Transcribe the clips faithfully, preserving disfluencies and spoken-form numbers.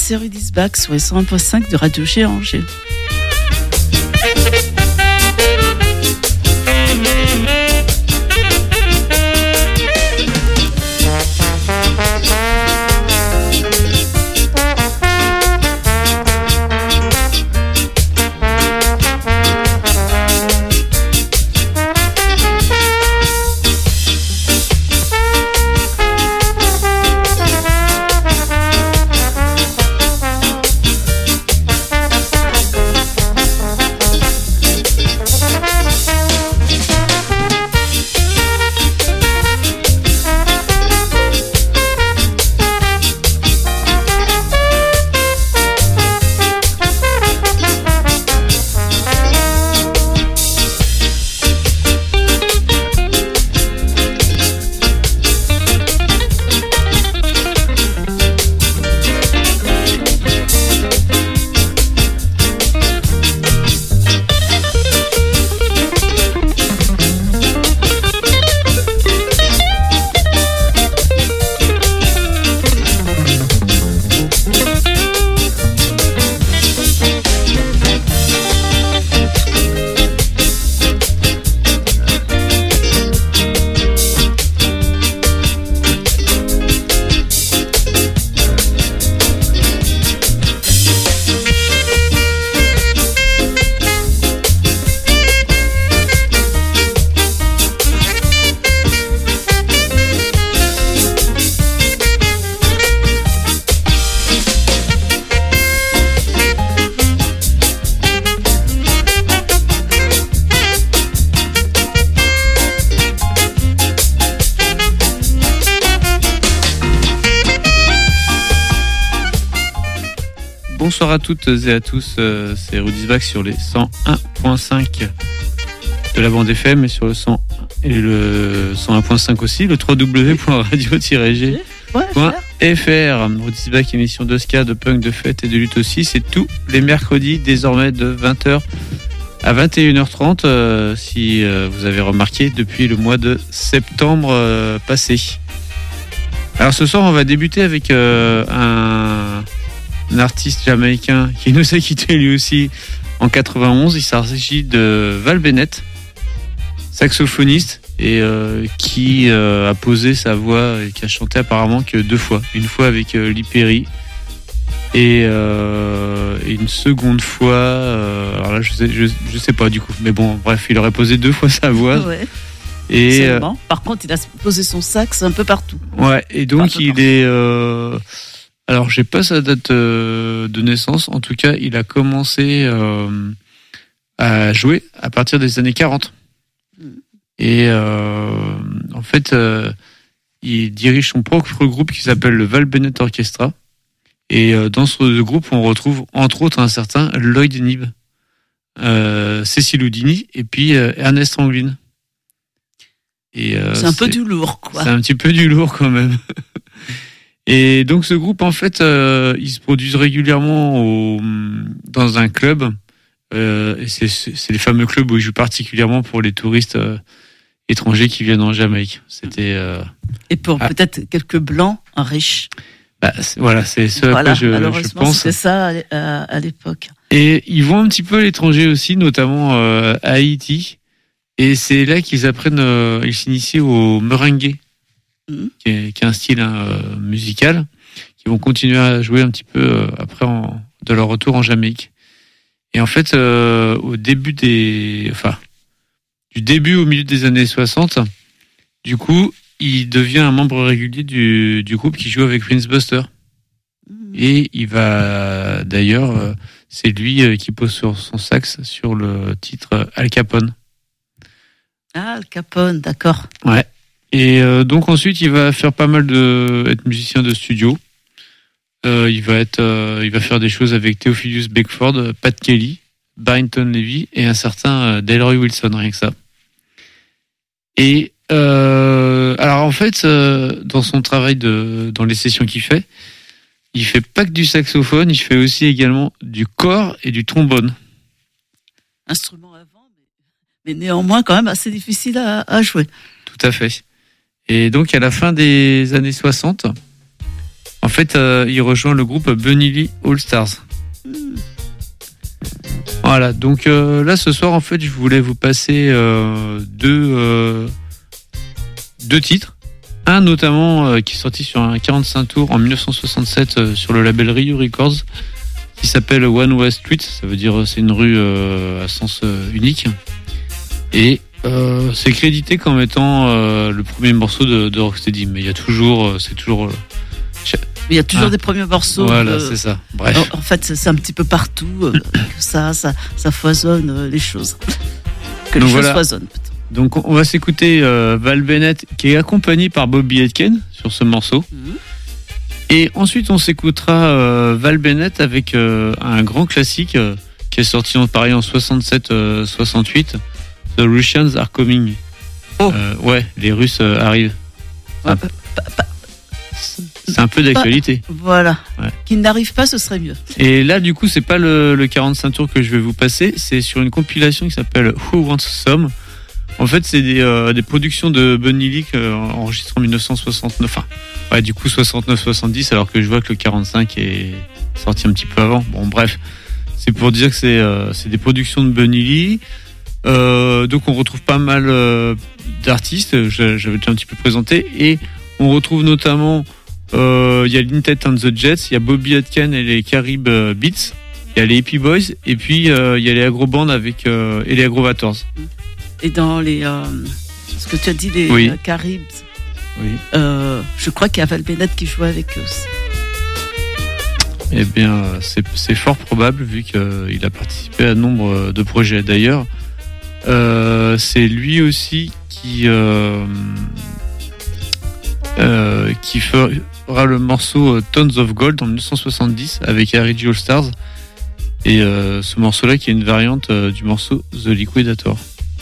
c'est Rudy's Back sur les cent un point cinq de Radio G Angers. Bonsoir à toutes et à tous, euh, c'est Rudy's Back sur les cent un point cinq de la bande F M et sur le cent et le cent un point cinq aussi, le w w w point radio tiret g point f r. Rudy's Back, émission de ska, de punk, de fête et de lutte aussi, c'est tous les mercredis désormais de vingt heures à vingt et une heures trente, euh, si euh, vous avez remarqué depuis le mois de septembre euh, passé. Alors ce soir on va débuter avec euh, un... un artiste jamaïcain qui nous a quitté lui aussi en quatre-vingt-onze. Il s'agit de Val Bennett, saxophoniste, et euh, qui euh, a posé sa voix et qui a chanté apparemment que deux fois. Une fois avec euh, Lee Perry et, euh, et une seconde fois. Euh, alors là, je sais, je, je sais pas du coup, mais bon, bref, il aurait posé deux fois sa voix. Ouais. Et euh, par contre, il a posé son sax un peu partout. Ouais, et donc il partout. est. Euh, Alors, j'ai pas sa date euh, de naissance. En tout cas, il a commencé euh, à jouer à partir des années quarante. Et euh, en fait, euh, il dirige son propre groupe qui s'appelle le Val Bennett Orchestra. Et euh, dans ce groupe, on retrouve entre autres un certain Lloyd Knibb, euh, Cécile Houdini et puis euh, Ernest Ranglin. Et, euh, c'est un c'est, peu du lourd, quoi. C'est un petit peu du lourd quand même. Et donc ce groupe, en fait, euh, ils se produisent régulièrement au, dans un club. Euh, et c'est, c'est les fameux clubs où ils jouent particulièrement pour les touristes euh, étrangers qui viennent en Jamaïque. C'était. Euh, et pour ah, peut-être quelques blancs riches. Bah, c'est, voilà, c'est ce voilà, à quoi je, je pense. C'était ça à, à l'époque. Et ils vont un petit peu à l'étranger aussi, notamment euh, à Haïti. Et c'est là qu'ils apprennent, euh, ils s'initient au merengue. Mmh. Qui, est, qui est un style hein, euh, musical, qui vont continuer à jouer un petit peu euh, après en, de leur retour en Jamaïque. Et en fait, euh, au début des, enfin, du début au milieu des années soixante, du coup, il devient un membre régulier du, du groupe qui joue avec Prince Buster. Mmh. Et il va, d'ailleurs, euh, c'est lui euh, qui pose sur son sax sur le titre Al Capone. Ah, Al Capone, d'accord. Ouais. Et euh, donc ensuite il va faire pas mal de être musicien de studio. Euh, il va être, euh, il va faire des choses avec Theophilus Beckford, Pat Kelly, Barrington Levy et un certain euh, Delroy Wilson, rien que ça. Et euh, alors en fait, euh, dans son travail de, dans les sessions qu'il fait, il fait pas que du saxophone, il fait aussi également du cor et du trombone. Instrument à vent, mais, mais néanmoins quand même assez difficile à, à jouer. Tout à fait. Et donc, à la fin des années soixante, en En fait, euh, il rejoint le groupe Bunny Lee All Stars. Mm. Voilà, donc euh, là ce soir en fait je voulais vous passer euh, deux, euh, deux titres. Un notamment euh, qui est sorti sur un quarante-cinq tours en dix-neuf cent soixante-sept euh, sur le label Rio Records, qui s'appelle One Way Street, ça veut dire c'est une rue euh, à sens euh, unique. Et euh, c'est crédité comme étant euh, le premier morceau de, de Rocksteady, mais il y a toujours, euh, c'est toujours... Euh, Il y a toujours ah. des premiers morceaux. Voilà, euh, c'est ça. Bref. En, en fait, c'est, c'est un petit peu partout euh, que ça, ça, ça foisonne euh, les choses. Que Donc les voilà. choses foisonnent. Plutôt. Donc on va s'écouter euh, Val Bennett qui est accompagné par Bobby Aitken sur ce morceau. Mm-hmm. Et ensuite on s'écoutera euh, Val Bennett avec euh, un grand classique euh, qui est sorti en pareil en soixante-sept soixante-huit, The Russians Are Coming. Oh. Euh, ouais, les Russes euh, arrivent. Ouais, Un- pa- pa- pa- C'est un peu d'actualité. Voilà. Ouais. Qu'ils n'arrivent pas, ce serait mieux. Et là, du coup, c'est pas le, le quarante-cinq tours que je vais vous passer, c'est sur une compilation qui s'appelle Who Wants Some. En fait, c'est des, euh, des productions de Bunny Lee euh, enregistrées en dix-neuf cent soixante-neuf. Enfin, ouais, du coup, soixante-neuf soixante-dix, alors que je vois que le quarante-cinq est sorti un petit peu avant. Bon, bref, c'est pour dire que c'est, euh, c'est des productions de Bunny Lee. Euh, donc, on retrouve pas mal euh, d'artistes, je- j'avais déjà un petit peu présenté, et on retrouve notamment. Il euh, y a Lintet and the Jets, il y a Bobby Aitken et les Carib euh, Beats, il y a les Hippie Boys, et puis il euh, y a les Agro Bands avec euh, et les Agrovators. Et dans les. Euh, ce que tu as dit, les Oui. euh, Caribs, Oui. euh, je crois qu'il y a Val Bennett qui jouait avec eux aussi. Eh bien, c'est, c'est fort probable vu qu'il a participé à nombre de projets. D'ailleurs, euh, c'est lui aussi qui euh, euh, qui fera le morceau euh, Tons of Gold en dix-neuf cent soixante-dix avec R G All Stars. Et euh, ce morceau-là qui est une variante euh, du morceau The Liquidator.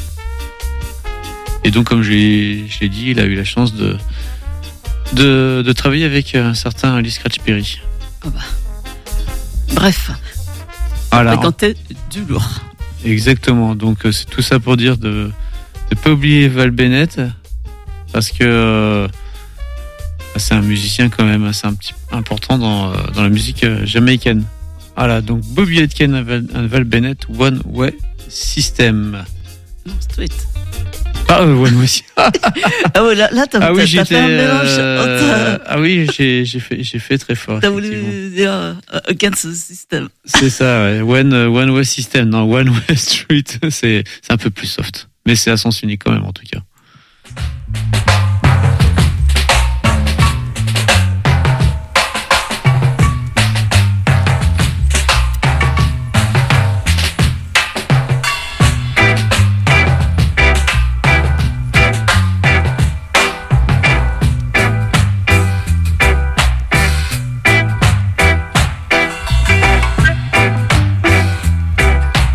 Et donc, comme je l'ai, je l'ai dit, il a eu la chance de, de, de travailler avec un certain Lee Scratch Perry. Ah bah. Bref, Voilà. fréquenter du lourd. Exactement. Donc, euh, c'est tout ça pour dire de ne pas oublier Val Bennett parce que euh, c'est un musicien quand même assez un petit, important dans, euh, dans la musique euh, jamaïcaine. Voilà. Donc, Bobby Aitken et Val, Val Bennett, One Way System. Non, straight. Ah, euh, One Way System. Ah ouais, là, là t'as, Ah t'as, oui, t'as j'étais. fait un mélange. euh, T'as, ah oui, j'ai, j'ai fait, j'ai fait très fort. t'as effectivement. voulu dire euh, against the system. C'est ça, ouais. One, euh, one Way System, non, One Way Street, c'est, c'est un peu plus soft. Mais c'est à sens unique quand même, en tout cas.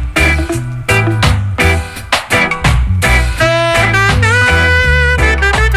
Thank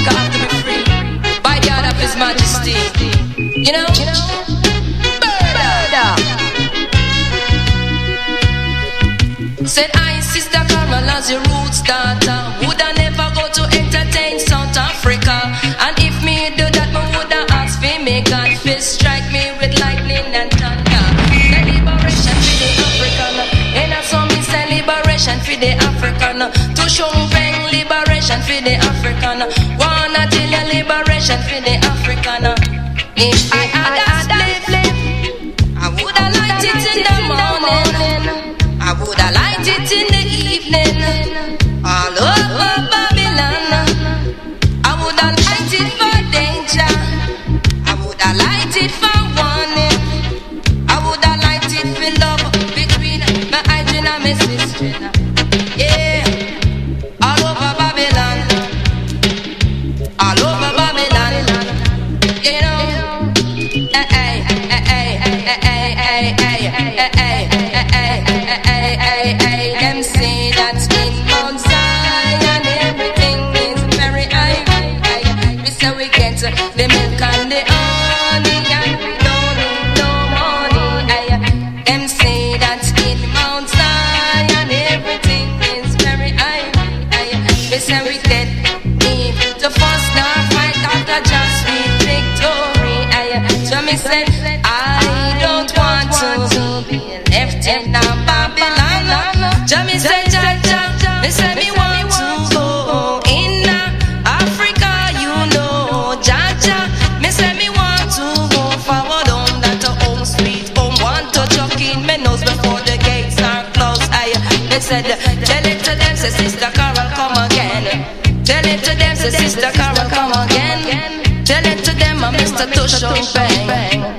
Africa have to be free by the order of His Majesty. You know? Murder. Said I, Sister Carol, as your roots daughter, would I never go to entertain South Africa? And if me do that, me woulda ask for me God to strike me with lightning and thunder. The liberation for the African, and I saw me say liberation for the African. To show bring liberation for the African. Wanna tell you liberation for the African. If I had a slave, I woulda light it in the morning, I woulda light it in the evening, all over Babylon. I woulda light it for danger, I woulda light it for warning, I woulda light it for love between my hygiene and my sister. Yeah, all over Babylon, all over Babylon. You know, hey, hey, hey, hey, hey, hey, hey, hey, hey, hey, hey, hey, them say that in Mount Zion everything is very high. We say we get the milk and the honey and we don't need no money. Them say that in Mount Zion everything is very high. We say we get need to first not fight after just sweet victory. So me say I don't want to be left in Babylon. So me say ja ja, me say me want to go in Africa, you know, ja ja. Me say me want to go forward home, that a home sweet home. Want to chuck in me nose before the gates are closed. I they said tell it to them, say Sister Carol come again. Tell it to them, say Sister Carol come again. Tell it to them, I'm Mister Tushon Bang.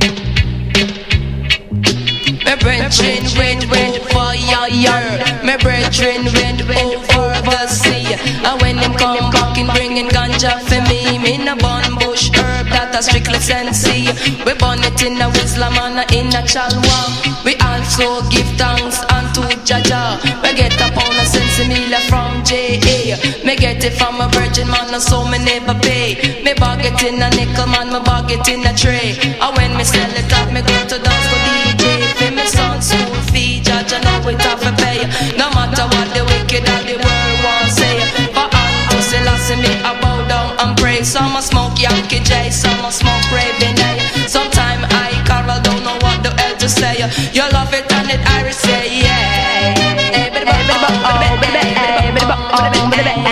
My brethren went over yonder, my brethren went over the sea. And when them come back in bringing ganja for me, me in a bun bush herb that a strictly sensei. We burn it in a Islam and in a Chalwa. We also give thanks unto Jaja. We get a pound of sensimilla from J A. Me get it from a virgin man, so me never pay. Me bag it in a nickel man, me bag it in a tray. And when me sell it up, me go to dance for D J. For me son school fee, Jaja know it have to pay. No matter what the wicked or the world want say. For unto Selassie me I bow down and pray. Some a smoke Yankee J, some a smoke Raven A. Sometime I Carol don't know what the hell to say. You love it and it I say yeah. Hey, baby, baby, baby, baby, baby, baby,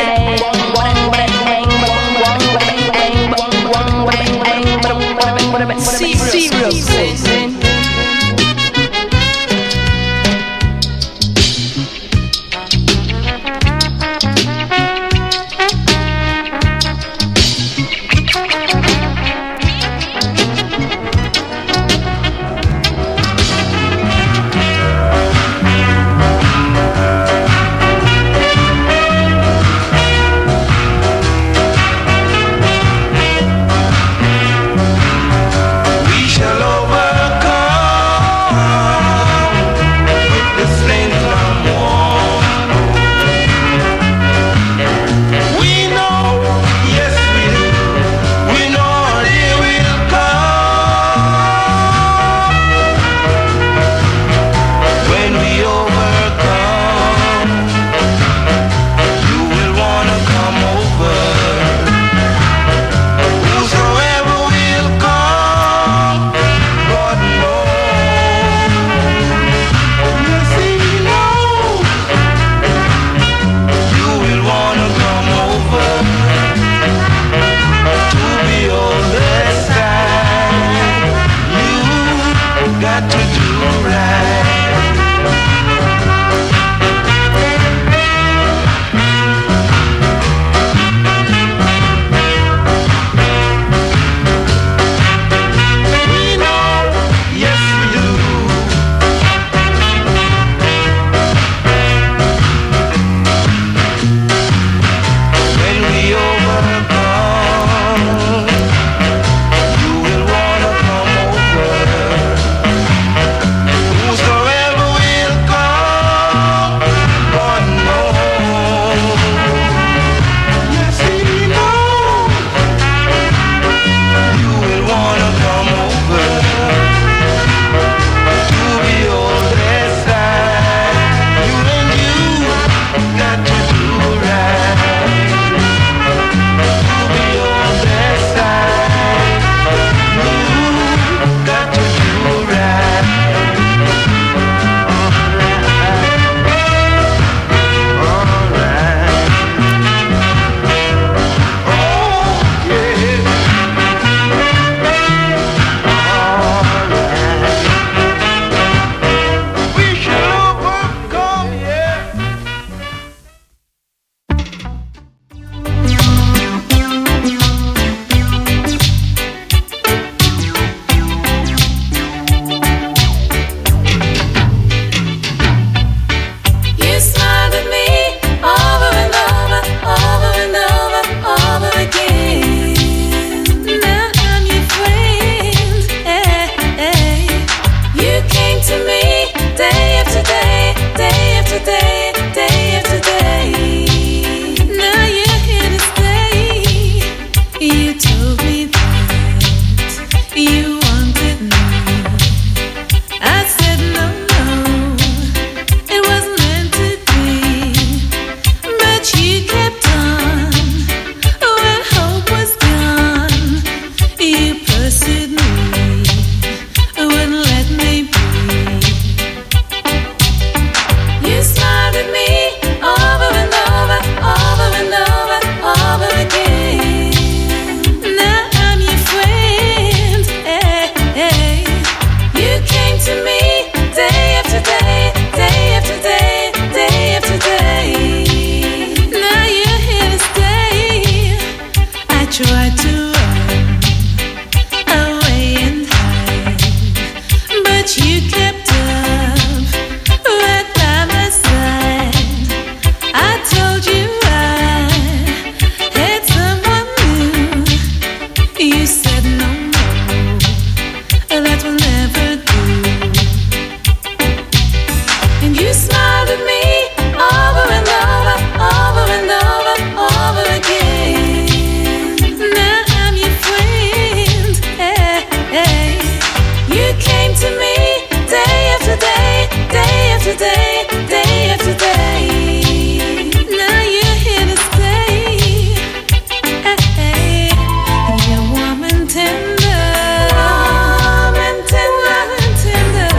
tried to run away and hide, but you kept up right by my side. I told you I had someone new. You said no, no, that will never do. And you smiled at me over and over, over and over, over again. Now I'm your friend. Hey, hey. You came to me day after day, day after day, day after day. Now you're here to stay. Hey, hey. You're warm and tender, warm and tender, and tender,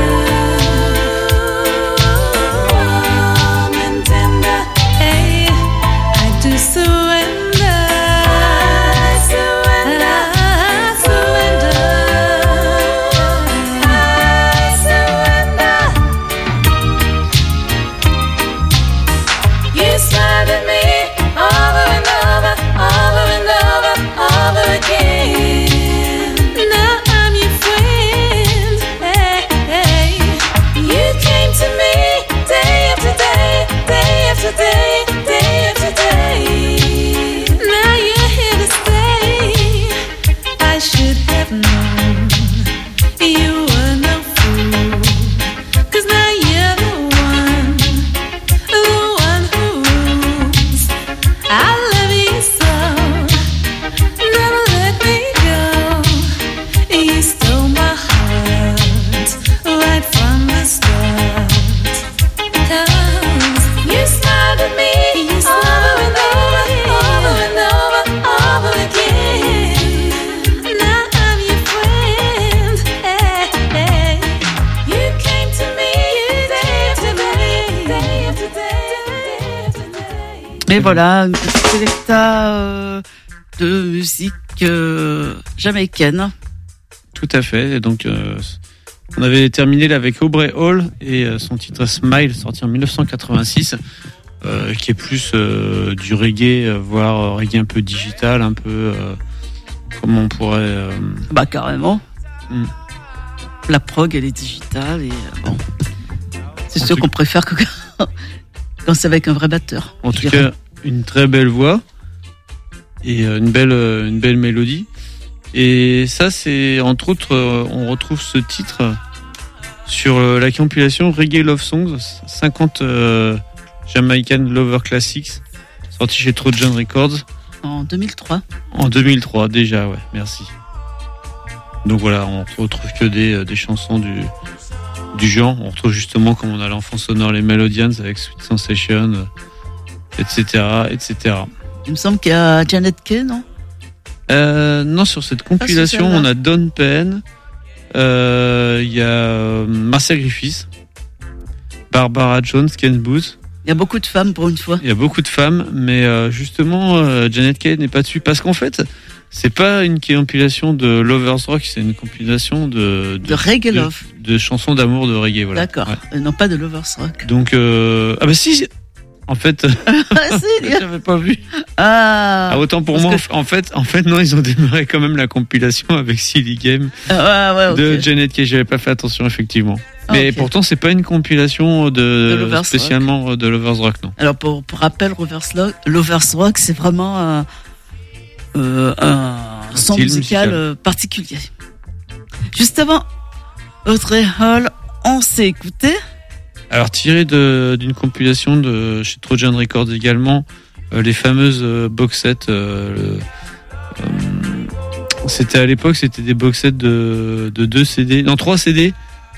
warm and tender. Hey, I do surrender. I surrender. I surrender. I surrender. You smiled at me over and over, over and over, over again. Now I'm your friend. Hey, hey. You came to me day after day, day after day, day after day. Now you're here to stay. I should have known you were no fool, 'cause now you're the one, the one who rules. I love you so, never let me go. You stole my heart right from the start. 'Cause you smiled at me over and over, over and over, over again. Now I'm your friend. Hey, hey. You came to me day after day, day after day, day after day. Et voilà, une petite sélecta euh, de musique euh, jamaïcaine. Tout à fait. Et donc, euh, on avait terminé là avec Aubrey Hall et euh, son titre Smile, sorti en dix-neuf cent quatre-vingt-six, euh, qui est plus euh, du reggae, euh, voire euh, reggae un peu digital, un peu, euh, comment on pourrait... euh, Bah carrément. Mm. La prog, elle est digitale et euh, bon. C'est En sûr tout- qu'on préfère que quand c'est avec un vrai batteur. En je tout dirais. cas, une très belle voix et euh, une belle, euh, une belle mélodie. Et ça, c'est entre autres, euh, on retrouve ce titre sur euh, la compilation Reggae Love Songs, cinquante euh, Jamaican Lover Classics, sorti chez Trojan Records En deux mille trois. en deux mille trois déjà. Ouais, merci. Donc voilà, on retrouve que des, euh, des chansons du, du genre. On retrouve justement, comme on a l'enfant sonore, les Melodians avec Sweet Sensation, euh, et cetera, et cetera. Il me semble qu'il y a Janet Kay, non? Euh, non, sur cette compilation, celle-là. on a Don Penn, euh, il y a euh, Marcia Griffiths, Barbara Jones, Ken Booth. Il y a beaucoup de femmes pour une fois. Il y a beaucoup de femmes, mais euh, justement, euh, Janet Kay n'est pas dessus. Parce qu'en fait, c'est pas une compilation de Lovers Rock, c'est une compilation de, De Reggae de, Love. de chansons d'amour de reggae. Voilà. D'accord. Ouais. Euh, non, pas de Lovers Rock. Donc, euh, ah bah si, en fait, Ah, si, il y a- j'avais pas vu. ah, Ah, autant pour parce moi, que- en fait, en fait, non, ils ont démarré quand même la compilation avec Silly Game ah, ouais, ouais, ok. de Janet Kay. J'avais pas fait attention, effectivement. Ah, Mais ok. pourtant, c'est pas une compilation de, De Lovers spécialement de Lovers Rock, non. Alors pour, pour rappel, Lovers Rock, Lovers Rock, c'est vraiment un, euh, un son style musical, musical. euh, particulier. Juste avant, Audrey Hall, on s'est écouté. Alors, tiré de, d'une compilation de chez Trojan Records également, euh, les fameuses euh, box sets. Euh, le- euh, c'était à l'époque, c'était des box sets de, de deux C D, non trois C D,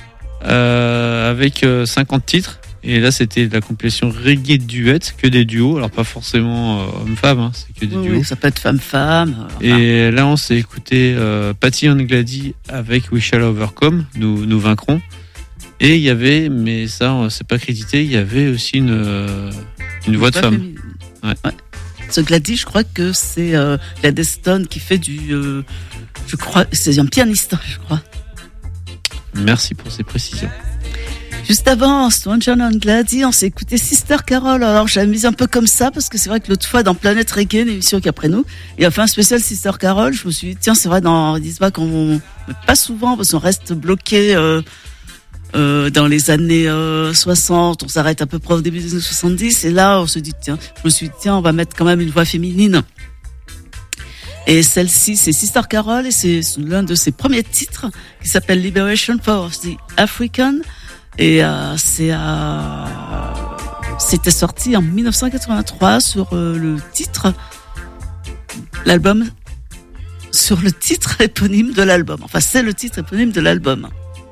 euh, avec euh, cinquante titres. Et là, c'était la compilation reggae duet, que des duos. Alors, pas forcément euh, homme-femme, hein, c'est que des Oui, duos. oui, ça peut être femme-femme. euh, Et là, on s'est écouté euh, Patty and Glady avec We Shall Overcome, nous, nous vaincrons. Et il y avait, mais ça, euh, c'est pas crédité, il y avait aussi une, euh, une voix de pas femme. féminine. Ouais. Ce Gladys, je crois que c'est euh, Gladys Stone qui fait du. euh, je crois, c'est un pianiste, je crois. Merci pour ces précisions. Juste avant, Stranger on Glady, on s'est écouté Sister Carol. Alors, j'ai mis un peu comme ça, parce que c'est vrai que l'autre fois, dans Planète Reggae, l'émission qui est après nous, il a fait un spécial Sister Carol. Je me suis dit, tiens, c'est vrai, dans Disbac, on, pas souvent, parce qu'on reste bloqué, euh, euh, dans les années, euh, soixante, on s'arrête à peu près au début des années soixante-dix, et là, on se dit, tiens, je me suis dit, tiens, on va mettre quand même une voix féminine. Et celle-ci, c'est Sister Carol, et c'est l'un de ses premiers titres, qui s'appelle Liberation for the African. Et euh, c'est euh, c'était sorti en dix-neuf cent quatre-vingt-trois sur euh, le titre l'album sur le titre éponyme de l'album. Enfin, c'est le titre éponyme de l'album.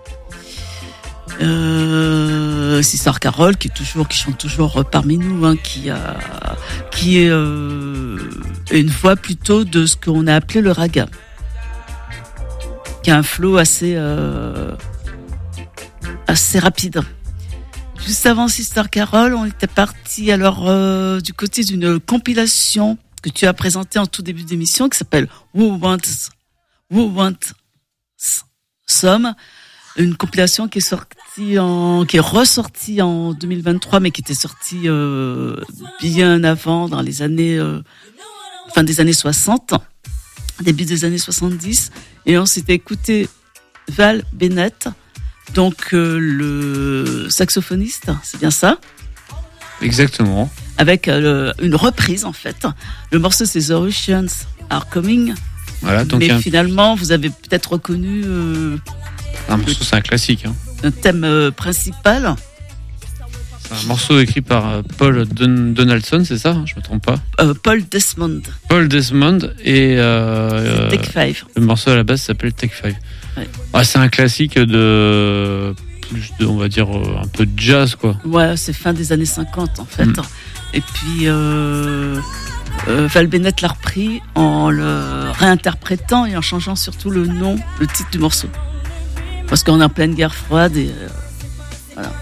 Euh, Sister Carol qui est toujours qui chante toujours parmi nous, hein, qui a qui est euh, une voix plutôt de ce qu'on a appelé le raga, qui a un flow assez euh, assez rapide. Juste avant Sister Carol, on était parti alors euh, du côté d'une compilation que tu as présentée en tout début d'émission, qui s'appelle Who Wants Who Wants Some, une compilation qui est sortie en qui est ressortie en deux mille vingt-trois, mais qui était sortie euh, bien avant, dans les années euh, fin des années soixante, début des années soixante-dix, et on s'était écouté Val Bennett. Donc euh, le saxophoniste, c'est bien ça ? Exactement. Avec euh, une reprise en fait. Le morceau c'est The Oceans Are Coming. Voilà, donc mais un... finalement vous avez peut-être reconnu euh, un morceau, c'est un classique. Hein. Un thème euh, principal. C'est un morceau écrit par euh, Paul Don- Donaldson, c'est ça ? Je me trompe pas. Euh, Paul Desmond. Paul Desmond et euh, Take Five. Le morceau à la base s'appelle Take Five. Ouais. Ouais, c'est un classique de plus de, on va dire un peu de jazz quoi. Ouais, c'est fin des années cinquante en fait. Mm. Et puis euh, euh, Val Bennett l'a repris en le réinterprétant et en changeant surtout le nom, le titre du morceau. Parce qu'on est en pleine guerre froide et euh, voilà.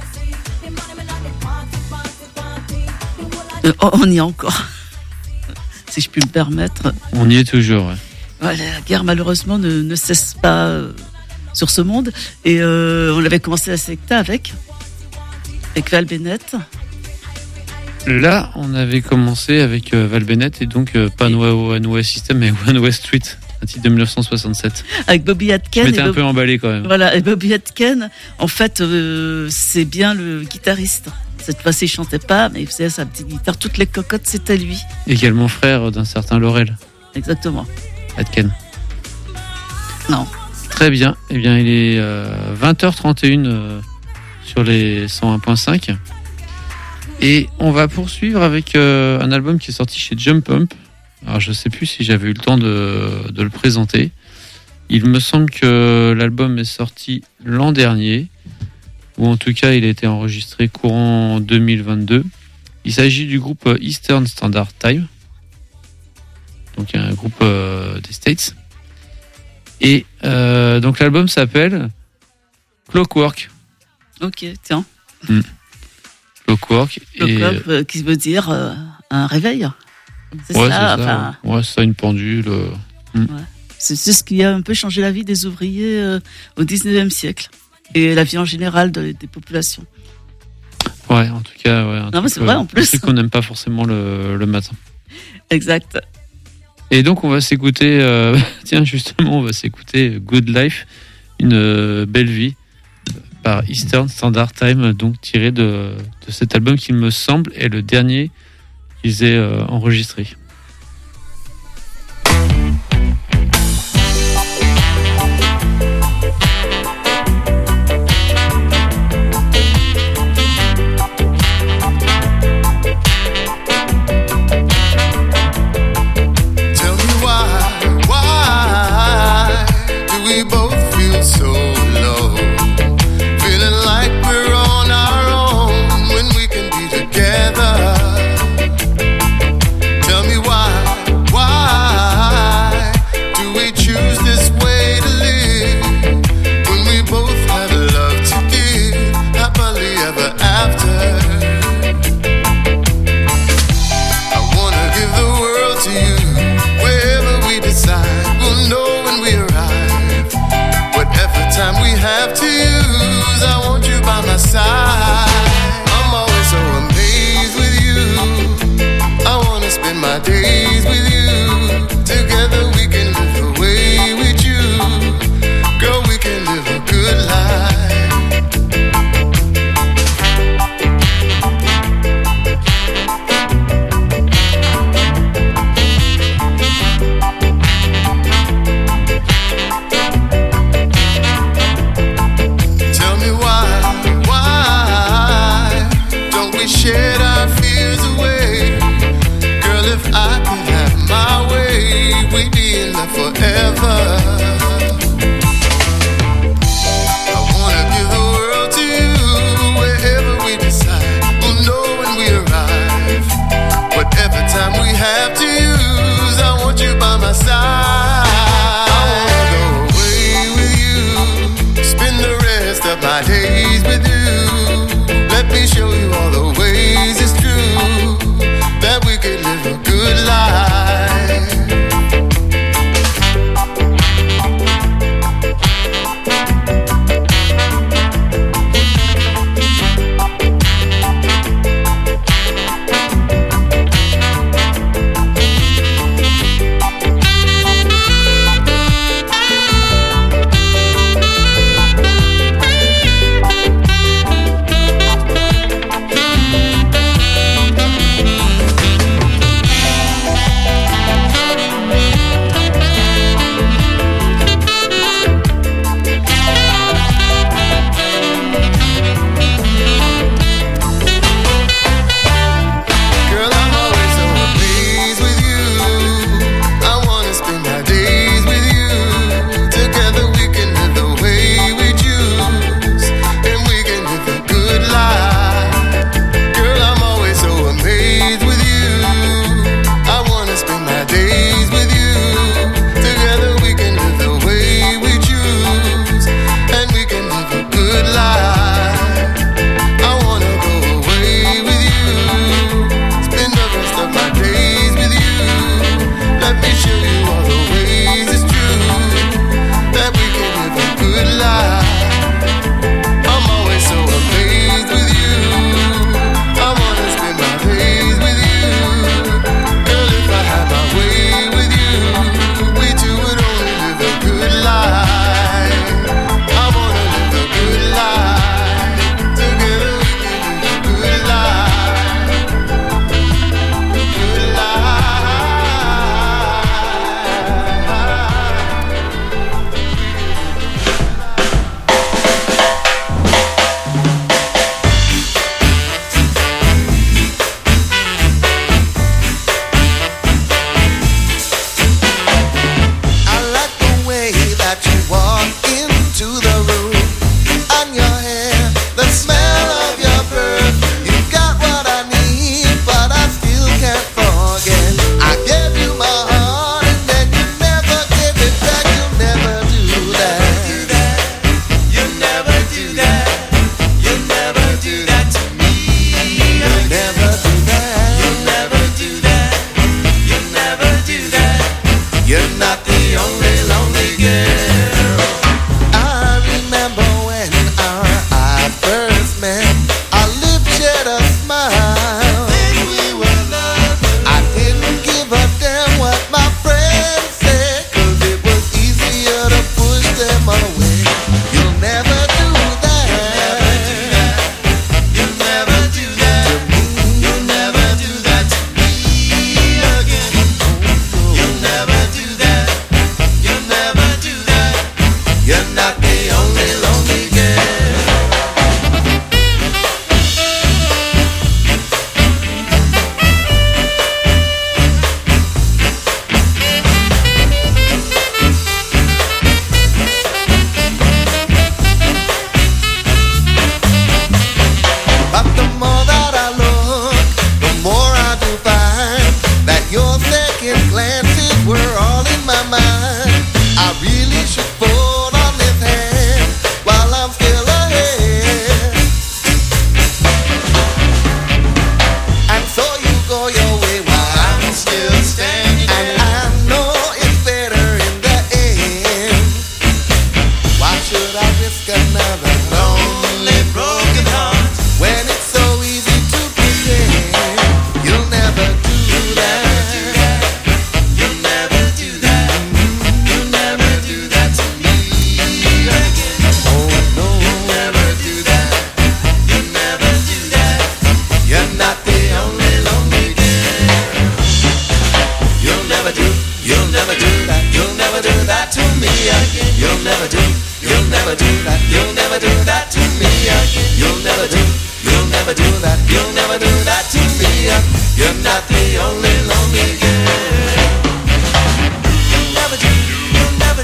Euh, oh, on y est encore, si je puis me permettre. On y est toujours. Ouais. Ouais, la guerre malheureusement ne, ne cesse pas euh, sur ce monde. Et euh, on avait commencé la secta avec avec Val Bennett. Là, on avait commencé avec euh, Val Bennett et donc euh, pas One Way System mais One Way Street, un titre de dix-neuf cent soixante-sept. Avec Bobby Atkin. Je m'étais un Bob... peu emballé quand même. Voilà, et Bobby Atkin, en fait, euh, c'est bien le guitariste. Cette fois-ci, il chantait pas, mais il faisait sa petite guitare. Toutes les cocottes, c'était lui. Également frère d'un certain Laurel. Exactement. Atkin. Non. Très bien. Eh bien, il est euh, vingt heures trente et une euh, sur les cent un virgule cinq. Et on va poursuivre avec euh, un album qui est sorti chez Jump Pump. Alors, je sais plus si j'avais eu le temps de, de le présenter. Il me semble que l'album est sorti l'an dernier, ou en tout cas, il a été enregistré courant deux mille vingt-deux. Il s'agit du groupe Eastern Standard Time, donc un groupe euh, des States. Et euh, donc l'album s'appelle Clockwork. Ok, tiens. Mmh. Clockwork. Clockwork, et... euh, qui veut dire euh, un réveil. C'est ouais, ça, c'est enfin... ça. Ouais, c'est ça, une pendule. Euh... Mmh. Ouais. C'est, c'est ce qui a un peu changé la vie des ouvriers euh, au dix-neuvième siècle. Et la vie en général de, des populations. Ouais, en tout cas, ouais. Non, mais c'est vrai, en plus. Un truc qu'on n'aime pas forcément le, le matin. Exact. Et donc, on va s'écouter, euh, tiens, justement, on va s'écouter Good Life, une euh, belle vie, par Eastern Standard Time, donc tiré de, de cet album qui, me semble, est le dernier qu'ils aient euh, enregistré. Tell me only lonely girl. You'll never do, you'll never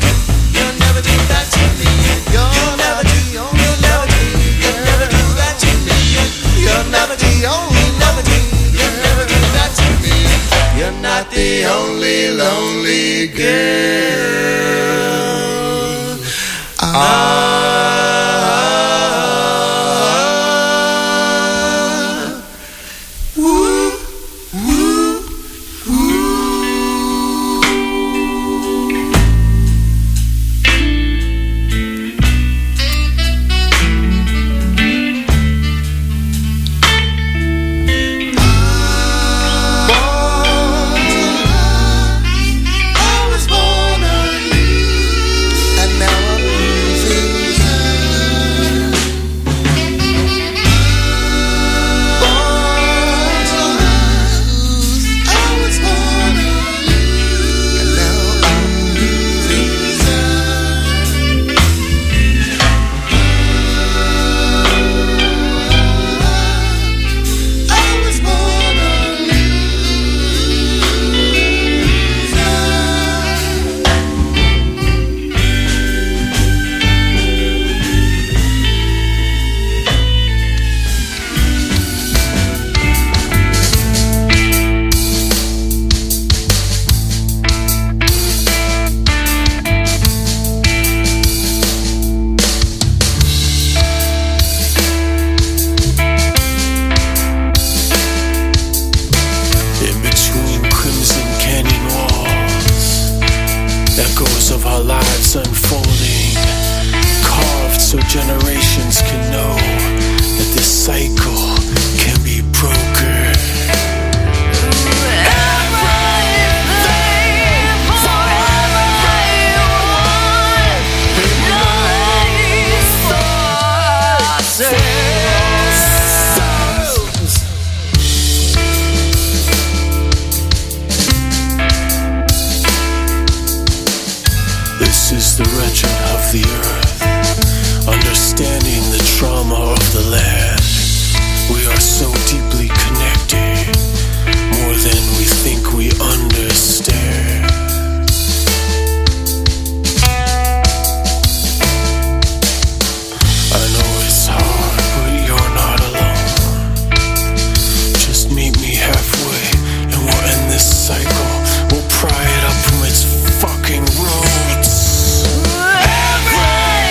Every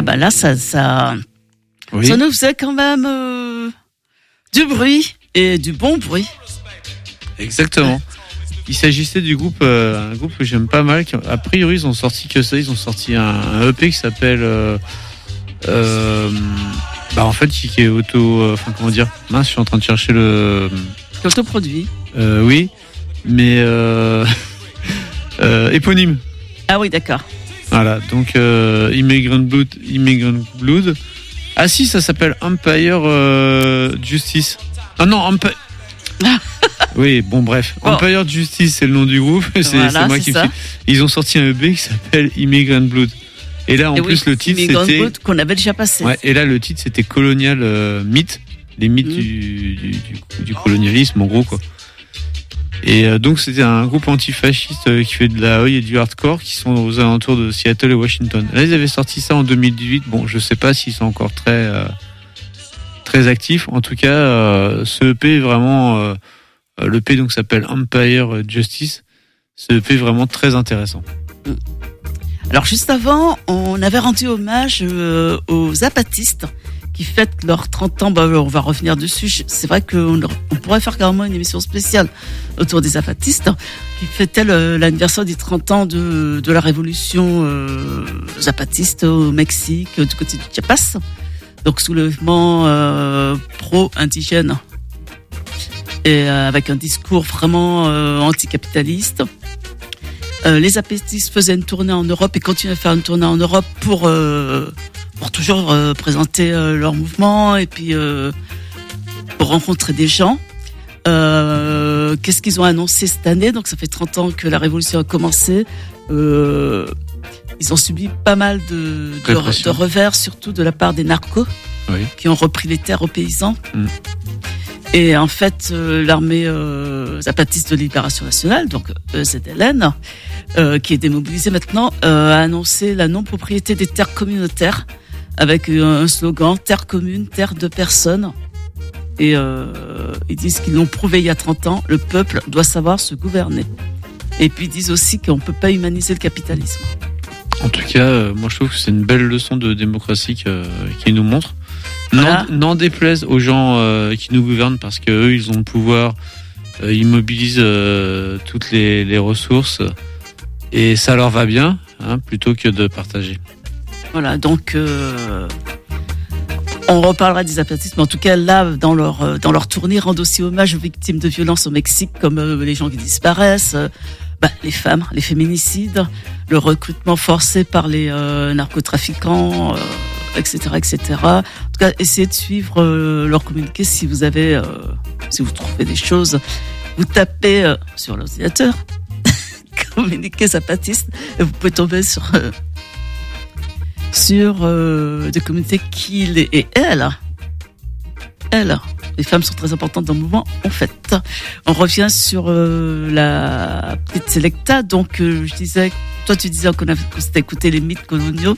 bah là, ça, ça, Oui. ça nous faisait quand même euh, du bruit et du bon bruit. Exactement. Il s'agissait du groupe, euh, un groupe que j'aime pas mal. Qui, a priori, ils ont sorti que ça. Ils ont sorti un, un E P qui s'appelle, euh, euh, bah en fait, qui est auto, enfin euh, comment dire. Mince, je suis en train de chercher le. Autoproduit. Euh, oui, mais euh, euh, éponyme. Ah oui, d'accord. Voilà. Donc euh, Immigrant Blood, Immigrant Blood. Ah si, ça s'appelle Empire euh, Justice. Ah non, Empire. Oui, bon bref. Bon. Empire Justice, c'est le nom du groupe. C'est, Voilà, c'est moi c'est qui me ça. suis... Ils ont sorti un E P qui s'appelle Immigrant Blood. Et là, en Et plus, oui, le titre, Immigrant c'était... Blood qu'on avait déjà passé. Ouais, et là, le titre, c'était Colonial euh, Myth. Les mythes Mm. du, du, du, du colonialisme, en gros, quoi. Et euh, donc, c'était un groupe antifasciste euh, qui fait de la oi et du hardcore, qui sont aux alentours de Seattle et Washington. Là, ils avaient sorti ça en deux mille dix-huit. Bon, je sais pas s'ils sont encore très... Euh, très actifs. En tout cas, euh, ce E P est vraiment... Euh, l'E P donc s'appelle Empire Justice. Ce E P est vraiment très intéressant. Alors juste avant, on avait rendu hommage euh, aux zapatistes qui fêtent leurs trente ans. Bah, on va revenir dessus. C'est vrai qu'on on pourrait faire carrément une émission spéciale autour des zapatistes qui fêtaient le, l'anniversaire des trente ans de, de la révolution euh, zapatiste au Mexique, du côté du Chiapas. Donc soulèvement euh, pro-indigène et euh, avec un discours vraiment euh, anticapitaliste. Euh, les zapatistes faisaient une tournée en Europe et continuent à faire une tournée en Europe pour euh, pour toujours euh, présenter euh, leur mouvement et puis euh, pour rencontrer des gens. Euh, qu'est-ce qu'ils ont annoncé cette année? Donc ça fait trente ans que la révolution a commencé. Euh, ils ont subi pas mal de, de, de revers, surtout de la part des narcos, oui, qui ont repris les terres aux paysans. Mm. Et en fait, euh, l'armée euh, zapatiste de libération nationale, donc E Z L N, euh, qui est démobilisée maintenant, euh, a annoncé la non-propriété des terres communautaires avec un slogan « Terre commune, terre de personnes ». Et euh, ils disent qu'ils l'ont prouvé il y a trente ans, le peuple doit savoir se gouverner. Et puis ils disent aussi qu'on ne peut pas humaniser le capitalisme. En tout cas, euh, moi je trouve que c'est une belle leçon de démocratie que, qu'ils nous montrent. Voilà. N'en, n'en déplaise aux gens euh, qui nous gouvernent parce que eux, ils ont le pouvoir, euh, ils mobilisent euh, toutes les, les ressources et ça leur va bien, hein, plutôt que de partager. Voilà, donc euh, on reparlera des zapatistes, mais en tout cas là, dans leur dans leur tournée, rendent aussi hommage aux victimes de violences au Mexique, comme euh, les gens qui disparaissent, euh, bah, les femmes, les féminicides, le recrutement forcé par les euh, narcotrafiquants. Euh, etc, et cetera. En tout cas, essayez de suivre euh, leur communiqué si vous avez, euh, si vous trouvez des choses. Vous tapez euh, sur l'ordinateur, communiqué zapatiste, et vous pouvez tomber sur euh, sur euh, des communautés qu'il et, et elles. Elles, les femmes sont très importantes dans le mouvement. En fait, on revient sur euh, la petite Selecta. Donc, euh, je disais, toi, tu disais qu'on avait qu'on s'était écouté les mythes coloniaux.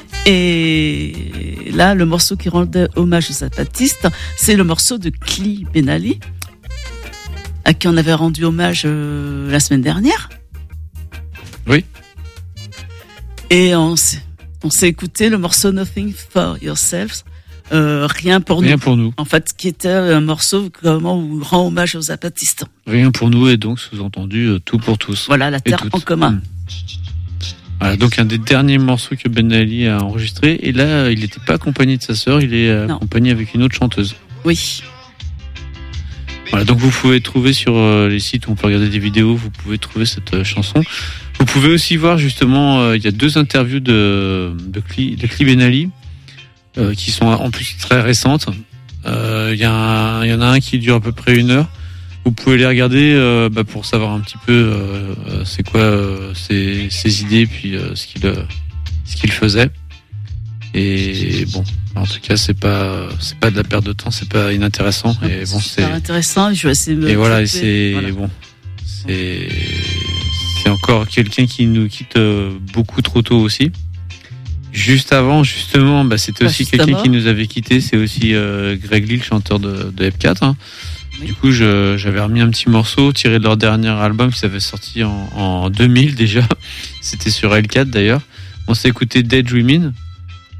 Et là, le morceau qui rendait hommage aux zapatistes, c'est le morceau de Cli Ben Ali, à qui on avait rendu hommage euh, la semaine dernière. Oui. Et on s'est, on s'est écouté le morceau Nothing for Yourselves, euh, rien pour Rien nous. pour nous. En fait, qui était un morceau comment où on rend hommage aux zapatistes. Rien pour nous et donc sous-entendu euh, tout pour tous. Voilà, la terre en commun. Mmh. Voilà, donc un des derniers morceaux que Ben Ali a enregistré. Et là, il n'était pas accompagné de sa sœur, il est Non. accompagné avec une autre chanteuse. Oui. Voilà, donc vous pouvez trouver sur euh, les sites où on peut regarder des vidéos, vous pouvez trouver cette euh, chanson. Vous pouvez aussi voir justement, euh, il y a deux interviews de de Cli, de Cli Ben Ali euh, qui sont en plus très récentes. Euh, Il y, a un- il y en a un qui dure à peu près une heure. Vous pouvez les regarder euh, bah, pour savoir un petit peu euh, euh, c'est quoi euh, ses, ses idées puis euh, ce qu'il euh, ce qu'il faisait. Et bon, en tout cas, c'est pas c'est pas de la perte de temps, c'est pas inintéressant. Et bon, c'est super intéressant. Je vais essayer de me et voilà, et occuper. c'est Voilà. bon, c'est c'est encore quelqu'un qui nous quitte euh, beaucoup trop tôt aussi. Juste avant, justement, bah, c'était Pas aussi juste quelqu'un avant. qui nous avait quitté, c'est aussi euh, Greg Lee, le chanteur de, de F quatre. Hein. Oui. Du coup, je, j'avais remis un petit morceau tiré de leur dernier album qui s'avait sorti en, en deux mille déjà. C'était sur L quatre d'ailleurs. On s'est écouté Daydreamin'.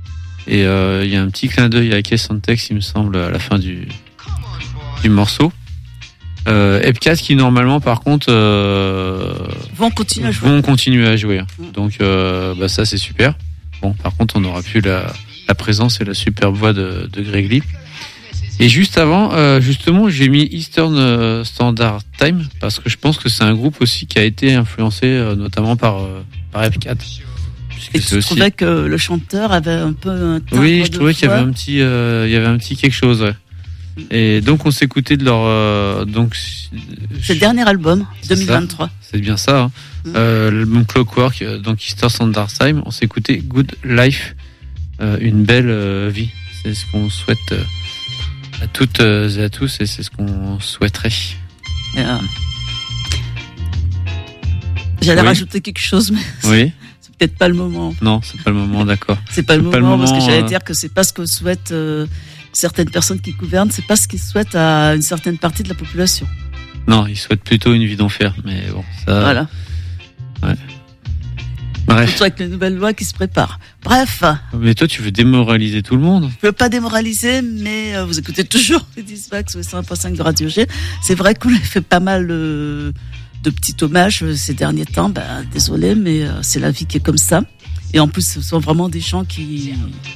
Et il euh, y a un petit clin d'œil à Case and Tex, il me semble, à la fin du, du morceau. Euh, Epcat qui normalement par contre euh, vont continuer à jouer. Vont continuer à jouer. Mmh. Donc euh, bah, ça c'est super. Bon, par contre on n'aura plus la, la présence et la superbe voix de, de Greg Lee. Et juste avant, euh, justement, j'ai mis Eastern Standard Time parce que je pense que c'est un groupe aussi qui a été influencé euh, notamment par euh, par Epcat. Et tu aussi... trouvais que le chanteur avait un peu un timbre Oui, je trouvais de qu'il y voix. avait un petit, euh, il y avait un petit quelque chose. Ouais. Et donc on s'écoutait de leur euh, donc C'est le dernier album c'est deux mille vingt-trois. Ça, c'est bien ça. Hein. Mm. Euh, l'album Clockwork, euh, donc Eastern Standard Time, on s'écoutait Good Life, euh, une belle euh, vie. C'est ce qu'on souhaite euh, à toutes euh, et à tous, et c'est ce qu'on souhaiterait. Et, euh, J'allais Oui. rajouter quelque chose, mais Oui. c'est peut-être pas le moment. Non, c'est pas le moment, d'accord. C'est pas le C'est moment, pas le parce moment, que j'allais euh. dire que c'est pas ce que souhaitent euh, certaines personnes qui gouvernent, c'est pas ce qu'ils souhaitent à une certaine partie de la population. Non, ils souhaitent plutôt une vie d'enfer, mais bon, ça. Voilà. Bref. Surtout avec les nouvelles lois qui se préparent. Bref, Mais toi, tu veux démoraliser tout le monde. je veux pas démoraliser, mais euh, vous écoutez toujours les Disvax sur les cent un virgule cinq de Radio G. C'est vrai qu'on a fait pas mal euh, de petits hommages euh, ces derniers temps. Ben, désolé, mais euh, c'est la vie qui est comme ça. Et en plus, ce sont vraiment des gens qui,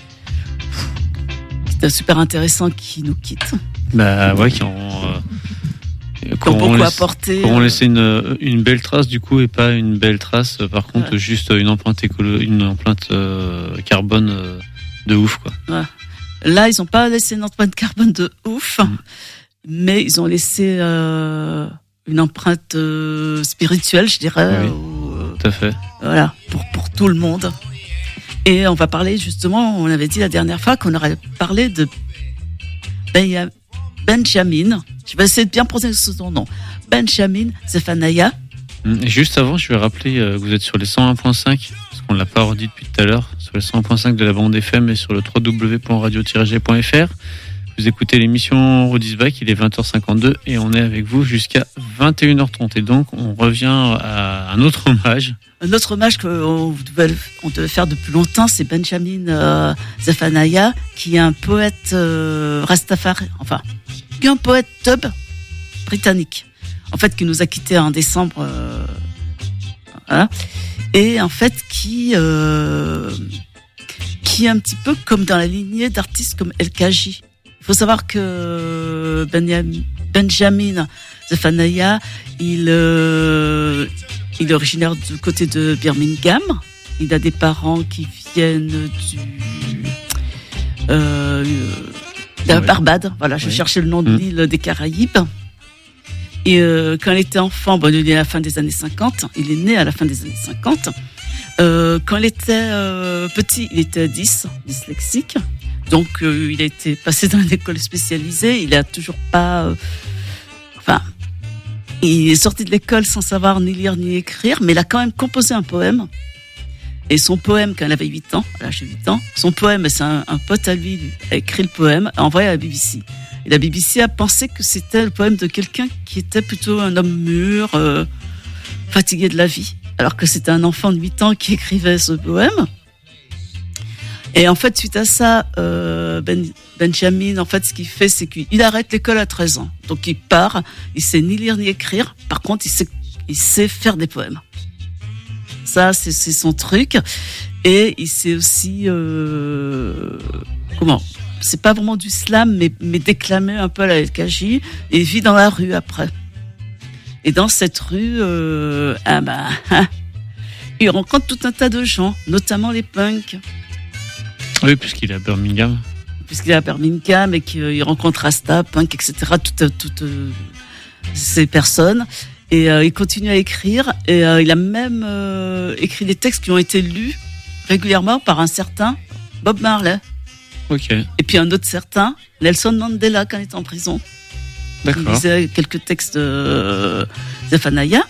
qui étaient super intéressants, qui nous quittent, Bah ouais, qui ont, euh, qui ont qui ont beaucoup laissé- apporté. qui ont euh, laissé une, une belle trace du coup et pas une belle trace euh, par contre Ouais. juste une empreinte écolo une empreinte euh, carbone euh, de ouf quoi. Là, ils n'ont pas laissé une empreinte carbone de ouf, Mm. mais ils ont laissé euh, une empreinte euh, spirituelle, je dirais, Oui. ou, euh, Tout à fait. voilà, pour, pour tout le monde. Et on va parler justement, on avait dit la dernière fois qu'on aurait parlé de Benya- Benjamin, je vais essayer de bien prononcer son nom, Benjamin Zephaniah. Et juste avant, je vais rappeler euh, que vous êtes sur les cent un point cinq parce qu'on l'a pas redit depuis tout à l'heure, sur les cent un point cinq de la bande F M et sur le w w w point radio tiret g point f r. Vous écoutez l'émission Rodisback, il est vingt heures cinquante-deux et on est avec vous jusqu'à vingt et une heures trente. Et donc, on revient à un autre hommage. Un autre hommage qu'on devait, on devait faire depuis longtemps, c'est Benjamin euh, Zephaniah, qui est un poète euh, Rastafari, enfin, qui est un poète tub britannique, en fait, qui nous a quittés en décembre, euh, voilà, et en fait, qui, euh, qui est un petit peu comme dans la lignée d'artistes comme El Kaji. Il faut savoir que Benjamin, Benjamin Zephaniah, il, euh, il est originaire du côté de Birmingham. Il a des parents qui viennent du euh, de la Ouais. Barbade. Voilà, je Oui. cherchais le nom de Mm. l'île des Caraïbes. Et euh, quand il était enfant, bon, il est à la fin des années cinquante. Il est né à la fin des années cinquante. Euh, quand il était euh, petit, il était dys, dyslexique. Donc, euh, il a été passé dans une école spécialisée. Il a toujours pas, euh, enfin, il est sorti de l'école sans savoir ni lire ni écrire, mais il a quand même composé un poème. Et son poème, quand il avait huit ans, à l'âge de huit ans, son poème, c'est un, un pote à lui, lui a écrit le poème, a envoyé à la B B C. Et la B B C a pensé que c'était le poème de quelqu'un qui était plutôt un homme mûr, euh, fatigué de la vie, alors que c'était un enfant de huit ans qui écrivait ce poème. Et en fait, suite à ça, euh, ben, Benjamin, en fait, ce qu'il fait, c'est qu'il arrête l'école à treize ans. Donc, il part, il sait ni lire ni écrire. Par contre, il sait, il sait faire des poèmes. Ça, c'est, c'est son truc. Et il sait aussi, euh, comment, c'est pas vraiment du slam, mais, mais déclamer un peu à la L K J. Et il vit dans la rue après. Et dans cette rue, euh, ah bah, il rencontre tout un tas de gens, notamment les punks. Oui, puisqu'il est à Birmingham. Puisqu'il est à Birmingham et qu'il rencontre Rasta, Punk, et cetera, toutes, toutes euh, ces personnes. Et euh, il continue à écrire. Et euh, il a même euh, écrit des textes qui ont été lus régulièrement par un certain Bob Marley. Ok, Et puis un autre certain Nelson Mandela quand il était en prison. Il d'accord. lisait quelques textes de euh, Zephaniah.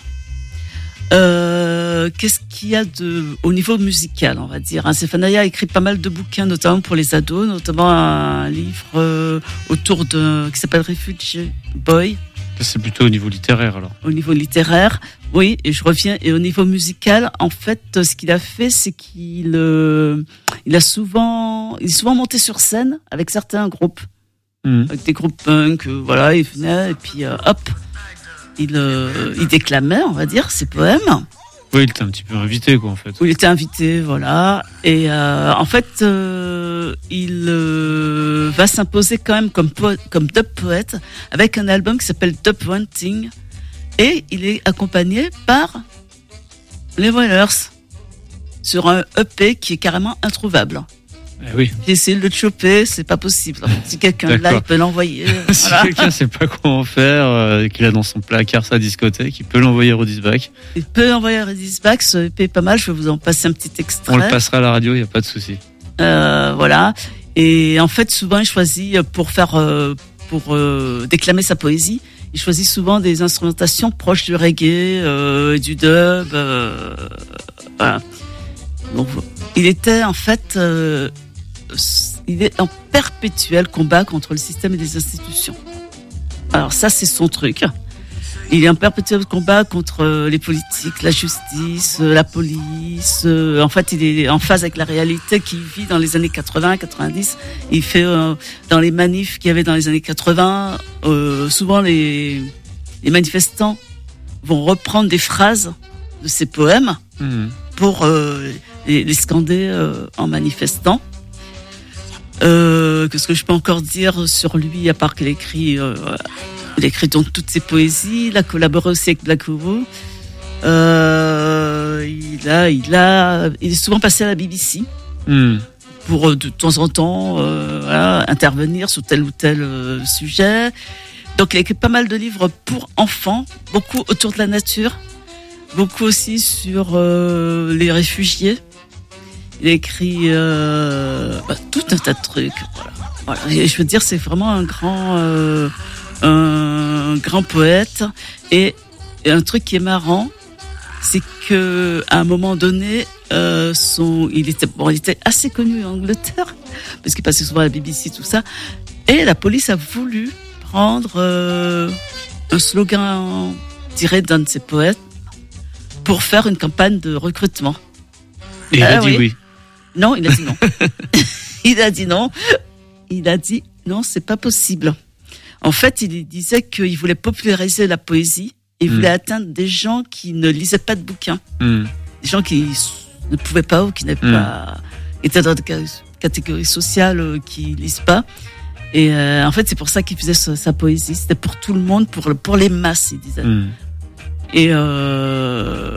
Euh, qu'est-ce qu'il y a de, au niveau musical, on va dire. Hein, Zephaniah a écrit pas mal de bouquins, notamment pour les ados, notamment un livre euh, autour de, qui s'appelle Refugee Boy, C'est plutôt au niveau littéraire alors. au niveau littéraire, Oui, et je reviens. Et au niveau musical, en fait, ce qu'il a fait, c'est qu'il, euh, il a souvent, il est souvent monté sur scène avec certains groupes, Mmh. avec des groupes punk. Euh, voilà, il venait et puis euh, hop, il, euh, il déclamait, on va dire, ses poèmes. Oui, il était un petit peu invité, quoi, en fait. Où il était invité, voilà. Et euh, en fait, euh, il euh, va s'imposer quand même comme poète, comme dub poète, avec un album qui s'appelle Dub Wanting. Et il est accompagné par les Wailers sur un E P qui est carrément introuvable. Eh oui. J'ai essayé de le choper, c'est pas possible. Si quelqu'un D'accord. là, il peut l'envoyer. Si Voilà. quelqu'un sait pas quoi en faire, euh, qu'il a dans son placard sa discothèque, il peut l'envoyer au Disbac. Il peut envoyer à Redisback, ce E P est pas mal. Je vais vous en passer un petit extrait. On le passera à la radio, il y a pas de souci. Euh, voilà. Et en fait, souvent, il choisit pour faire, euh, pour euh, déclamer sa poésie, il choisit souvent des instrumentations proches du reggae, euh, du dub. Euh, voilà. Donc, il était en fait, euh, il est en perpétuel combat contre le système et les institutions. Alors ça, c'est son truc. Il est en perpétuel combat contre les politiques, la justice, la police. En fait, il est en phase avec la réalité qu'il vit dans les années quatre-vingts, quatre-vingt-dix. Il fait euh, dans les manifs qu'il y avait dans les années quatre-vingts. Euh, souvent, les, les manifestants vont reprendre des phrases de ses poèmes Mmh. pour euh, les, les scander euh, en manifestant. Euh, qu'est-ce que je peux encore dire sur lui, à part qu'il écrit, euh, il écrit donc toutes ses poésies. Il a collaboré aussi avec Black Uhuru. Euh, il a, il a, il est souvent passé à la B B C Mmh. pour euh, de temps en temps euh, voilà, intervenir sur tel ou tel euh, sujet. Donc il a écrit pas mal de livres pour enfants, beaucoup autour de la nature, beaucoup aussi sur euh, les réfugiés. Il a écrit euh, bah, tout un tas de trucs. Voilà. Voilà. Et je veux dire, c'est vraiment un grand, euh, un grand poète. Et, et un truc qui est marrant, c'est que à un moment donné, euh, son, il était, bon, il était assez connu en Angleterre parce qu'il passait souvent à la B B C, tout ça. Et la police a voulu prendre euh, un slogan tiré d'un de ses poètes pour faire une campagne de recrutement. Et il Ah a dit oui. oui. Non, il a dit non. Il a dit non. Il a dit non, c'est pas possible. En fait, il disait qu'il voulait populariser la poésie et il Mm. voulait atteindre des gens qui ne lisaient pas de bouquins, Mmh. des gens qui ne pouvaient pas ou qui n'avaient Mm. pas étaient dans des catégories sociales euh, qui lisent pas. Et euh, en fait, c'est pour ça qu'il faisait sa, sa poésie. C'était pour tout le monde, pour le, pour les masses, il disait. Mmh. Et euh,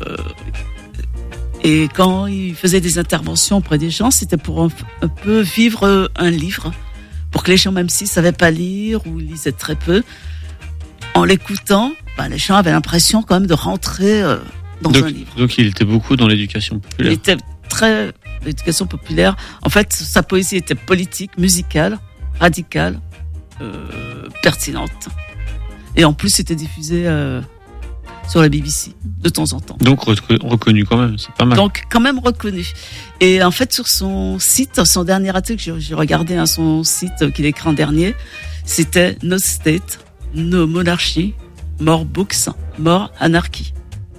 et quand il faisait des interventions auprès des gens, c'était pour un, un peu vivre un livre, pour que les gens, même s'ils savaient pas lire ou lisaient très peu, en l'écoutant, ben, les gens avaient l'impression quand même de rentrer euh, dans donc, un livre. donc il était beaucoup dans l'éducation Il populaire. était très l'éducation populaire. En fait, sa poésie était politique, musicale, radicale, euh, pertinente. Et en plus, c'était diffusé euh, sur la B B C de temps en temps. Donc re- reconnu quand même, c'est pas mal. Donc quand même reconnu. Et en fait sur son site, son dernier article, j'ai, j'ai regardé hein, son site qu'il a écrit en dernier, c'était No State, No Monarchy, More Books, More Anarchy.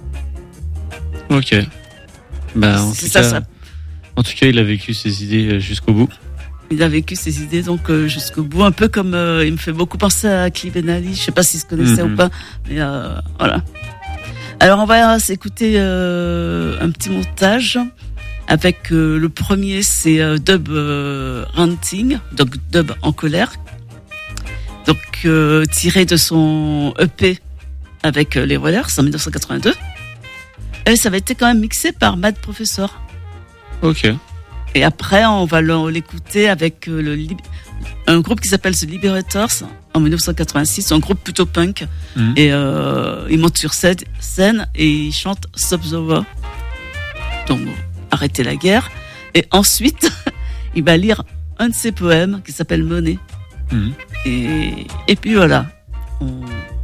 Ok. Bah, en, C'est tout ça, cas, ça. en tout cas, il a vécu ses idées euh, jusqu'au bout. Il a vécu ses idées donc euh, jusqu'au bout, un peu comme euh, il me fait beaucoup penser à Clive Ben Ali. Je sais pas s'il se connaissait Mhm. ou pas, mais euh, voilà. Alors on va s'écouter euh, un petit montage avec euh, le premier, c'est euh, Dub euh, Ranting, donc Dub en colère, donc euh, tiré de son E P avec euh, les Wailers en dix-neuf cent quatre-vingt-deux. Et ça avait été quand même mixé par Mad Professor. Ok. Et après, on va le- l'écouter avec euh, le, lib- un groupe qui s'appelle The Liberators en dix-neuf cent quatre-vingt-six, un groupe plutôt punk. Mhm. Et euh, il monte sur scène, scène et il chante Stop the War, donc arrêter la guerre. Et ensuite, il va lire un de ses poèmes qui s'appelle Money. Mhm. Et, et puis voilà. On-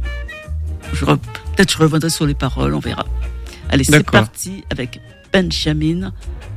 je re- Peut-être je reviendrai sur les paroles, on verra. Allez, c'est D'accord. parti avec Benjamin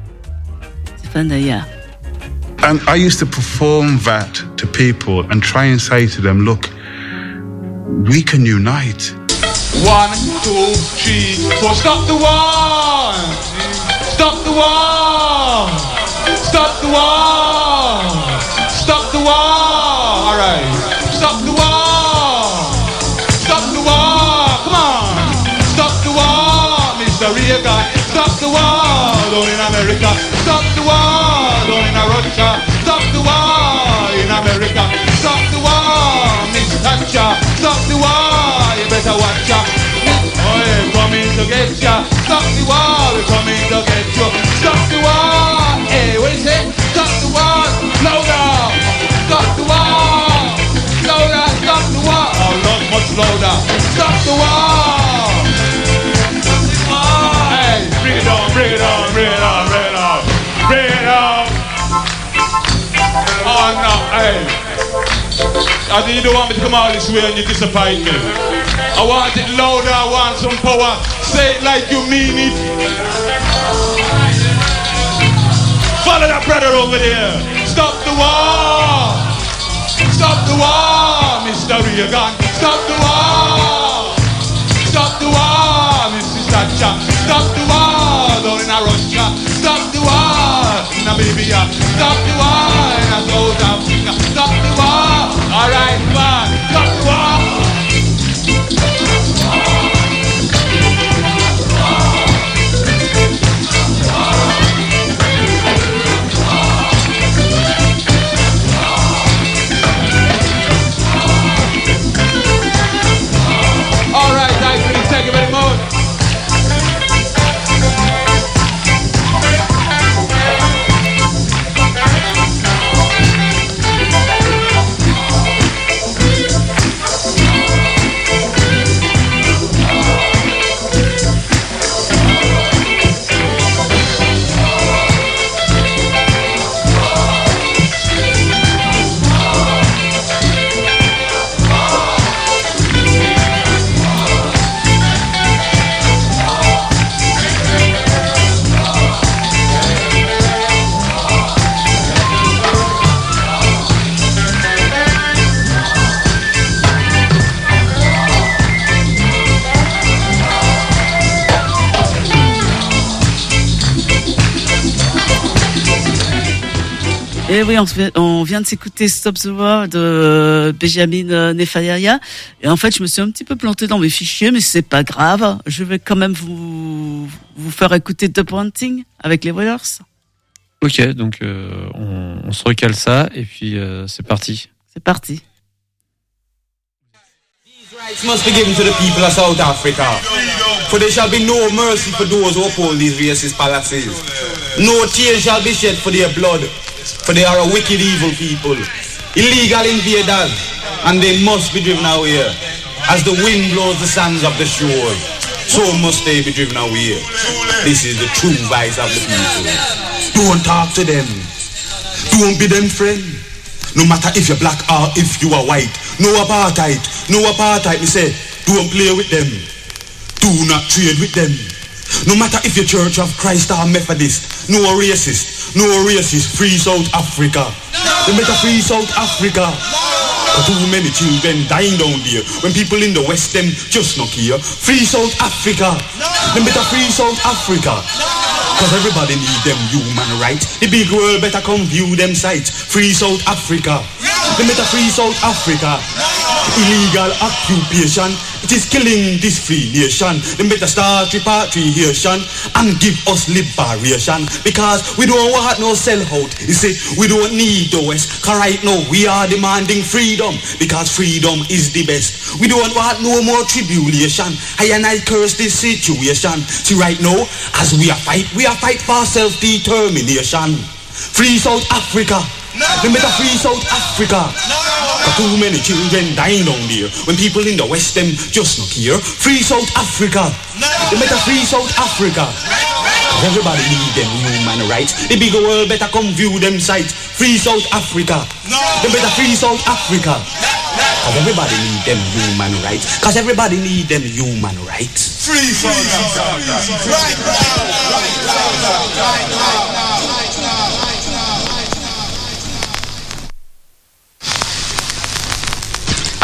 Zephaniah. And I used to perform that to people and try and say to them, look, we can unite. One, two, three, four. Stop the war! Stop the war! Stop the war! Stop the war! Alright. Stop the war! Stop the war! Come on! Stop the war, Mister Reagan! Stop the war down in America! Stop the war down in Russia! Stop the war in America! Stop the war, Miss Thatcher! Stop the war, you better watch ya! Oh, yeah, coming to get ya! Stop the war, we're coming to get you! Stop the war! Hey, what is it? Stop the war! Louder! Stop the war! Louder! Stop the war! Oh, not much louder! Stop the war! Hey, bring it on, bring it on, bring it on, bring it on! Bring it on! Oh, no, hey! I think you don't want me to come out this way and you disappoint me. I want it louder, I want some power. Say it like you mean it. Follow that brother over there. Stop the war. Stop the war, Mister Reagan. Stop the war. Stop the war, Missus Thatcher. Stop the war down in Russia. Stop the war in Namibia. Stop the war in South Africa. Stop the war. All right, man. Stop the war. All right, guys, please thank you very much. Et oui, on, on vient de s'écouter Stop the War de Benjamin Nefayaria. Et en fait, je me suis un petit peu planté dans mes fichiers, mais c'est pas grave. Je vais quand même vous, vous faire écouter The Pointing avec les Wailers. Ok, donc euh, on, on se recale ça et puis euh, c'est parti. C'est parti. These rights must be given to the people of South Africa. For there shall be no mercy for those who uphold these racist policies. No tears shall be shed for their blood. For they are a wicked, evil people, illegal invaders, and they must be driven away. As the wind blows the sands of the shore, so must they be driven away. This is the true voice of the people. Don't talk to them. Don't be them friend. No matter if you're black or if you are white. No apartheid. No apartheid, me say. Don't play with them. Do not trade with them. No matter if you're Church of Christ or Methodist. No racist. No racist. Free South Africa. They better free South Africa. But too many children dying down there. When people in the West them just not here. Free South Africa. They better free South Africa. Cause everybody need them human rights. The big world better come view them sites. Free South Africa. They better free South Africa. Illegal occupation, it is killing this free nation. They better start repatriation and give us liberation. Because we don't want no sell out. You see, we don't need the West. Cause right now we are demanding freedom. Because freedom is the best. We don't want no more tribulation. I and I curse this situation. See right now, as we are fight, we are fight for self-determination. Free South Africa. They better free South Africa. But too many children dying down there. When people in the West them just not here. Free South Africa. They better free South Africa. Cause everybody need them human rights. The bigger world better come view them sites. Free South Africa. They better free South Africa. Cause everybody need them human rights. Cause everybody need them human rights. Free South Africa. Right now. Right now. Right now.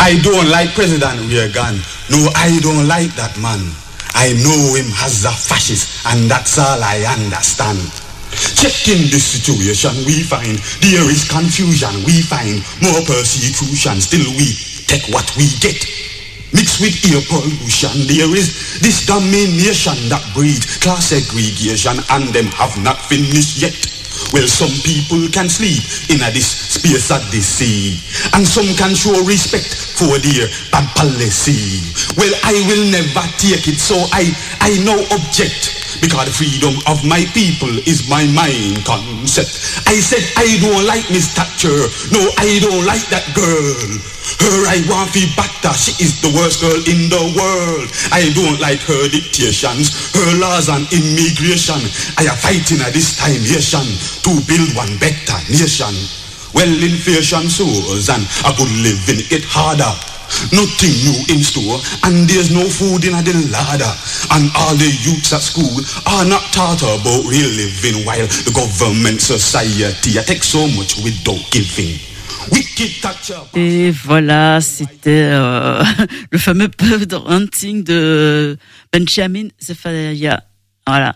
I don't like President Reagan. No, I don't like that man. I know him as a fascist, and that's all I understand. Checking the situation, we find there is confusion. We find more persecution. Still, we take what we get. Mixed with air pollution, there is this domination that breeds class segregation, and them have not finished yet. Well, some people can sleep in a this space that they see, and some can show respect for their bad policy. Well, I will never take it, so I, I now object, because the freedom of my people is my mind concept. I said I don't like Miss Thatcher, no, I don't like that girl. Her I want to batter, she is the worst girl in the world. I don't like her dictations, her laws on immigration. I am fighting at this time nation to build one better nation. Well, inflation soars and a good living get harder. Nothing new in store, and there's no food in the larder. And all the youths at school are not taught about real living, while the government society takes so much without giving. Et voilà, c'était euh, le fameux Bird Hunting de Benjamin Zephaniah. Voilà.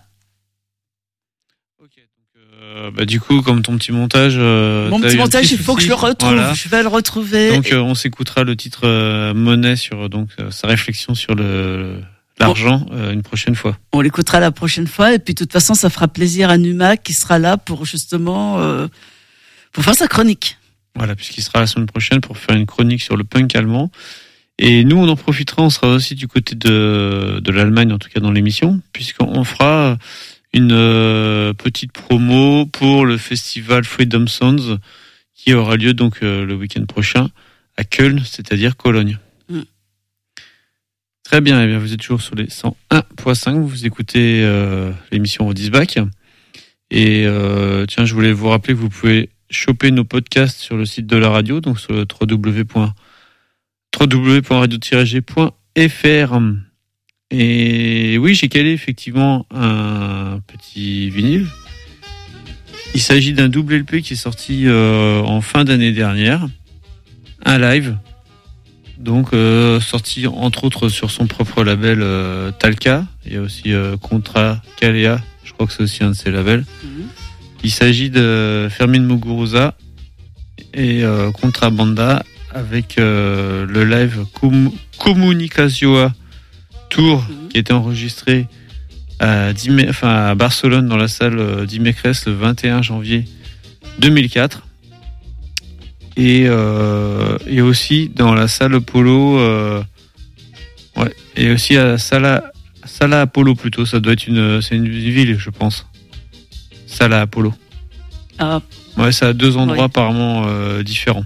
Ok, donc euh, bah, du coup, comme ton petit montage. Euh, Mon petit montage, il faut que je le retrouve. Voilà. Je vais le retrouver. Donc, euh, on s'écoutera le titre euh, Monnaie sur donc euh, sa réflexion sur le l'argent euh, une prochaine fois. On l'écoutera la prochaine fois, et puis de toute façon, ça fera plaisir à Numa qui sera là pour justement euh, pour faire sa chronique. Voilà, puisqu'il sera la semaine prochaine pour faire une chronique sur le punk allemand. Et nous, on en profitera, on sera aussi du côté de, de l'Allemagne, en tout cas dans l'émission, puisqu'on fera une euh, petite promo pour le festival Freedom Sounds, qui aura lieu donc euh, le week-end prochain à Köln, c'est-à-dire Cologne. Mm. Très bien, et bien, vous êtes toujours sur les cent un virgule cinq, vous écoutez euh, l'émission Rodisback. Et euh, tiens, je voulais vous rappeler que vous pouvez choper nos podcasts sur le site de la radio, donc sur le w w w point radio tiret g point f r. Et oui, j'ai calé effectivement un petit vinyle. Il s'agit d'un double L P qui est sorti euh, en fin d'année dernière, un live, donc euh, sorti entre autres sur son propre label euh, Talca. Il y a aussi euh, Contra Kalea, je crois que c'est aussi un de ses labels. Mmh. Il s'agit de Fermin Muguruza et euh, Contrabanda avec euh, le live Com- Comunicación Tour mmh. qui a été enregistré à, Dime- enfin, à Barcelone dans la salle euh, d'Imecres le vingt et un janvier deux mille quatre et, euh, et aussi dans la salle Polo euh, ouais, et aussi à Sala, Sala Apollo plutôt, ça doit être une, c'est une ville je pense. Sala Apollo. Ah. Ouais, ça a deux endroits oui. apparemment euh, différents.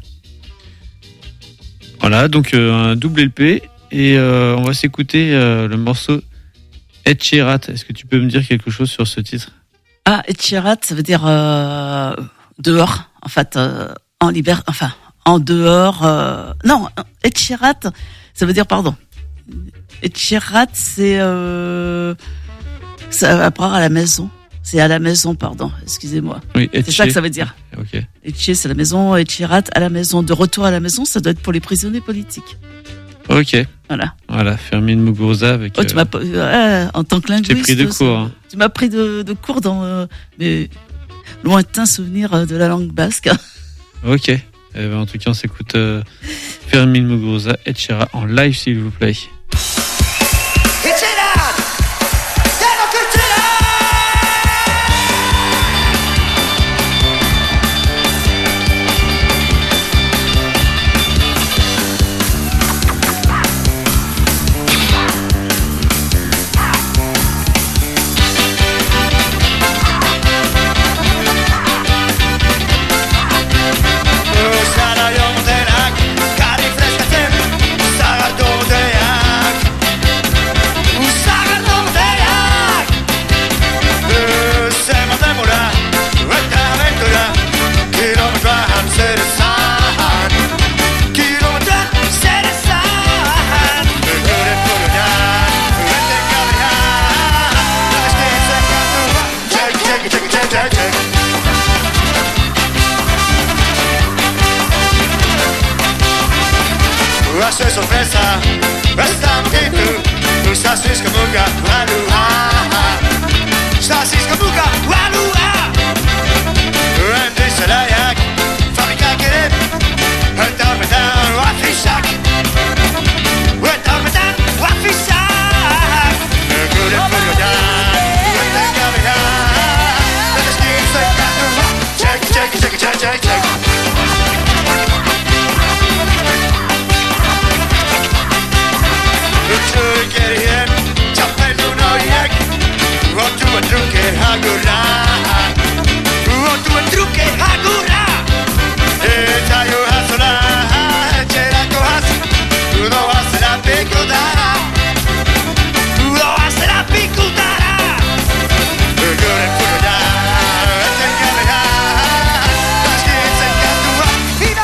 Voilà, donc euh, un double L P et euh, on va s'écouter euh, le morceau Etcherat. Est-ce que tu peux me dire quelque chose sur ce titre? Ah, Etcherat, ça veut dire euh, dehors, en fait, euh, en libère, enfin, en dehors. Euh, non, Etcherat, ça veut dire pardon. Etcherat, c'est euh, ça va prendre à la maison. C'est à la maison, pardon, excusez-moi. Oui, c'est ça que ça veut dire. Ok. Etche, c'est la maison, Etcherat, à la maison. De retour à la maison, ça doit être pour les prisonniers politiques. Ok. Voilà. Voilà, Fermin Muguruza avec. Oh, tu m'as, euh, en tant que linguiste. J'ai pris de cours. Hein. Tu m'as pris de, de cours dans euh, mes lointains souvenirs de la langue basque. Ok. Eh ben, en tout cas, on s'écoute euh, Fermin Muguruza, Etcherat en live, s'il vous plaît. Sana yoldenak, cari fresca tem, sarà dove hace sorpresa, bastante tú, tú estás escamuga, walua, estás escamuga, walua, antes a la yak, fabrica que le, un tarpetan, wafisak, un tarpetan, wafisak, good and good down, good and good down, let us keep saying, check, check, check, check, check, check. Rottu a truke hagura, rottu a truke hagura. Eta yo hasora, chera kohas, uno hasera picudara, uno hasera picudara. Gure kuda, tengara, tashi senkatua, hina.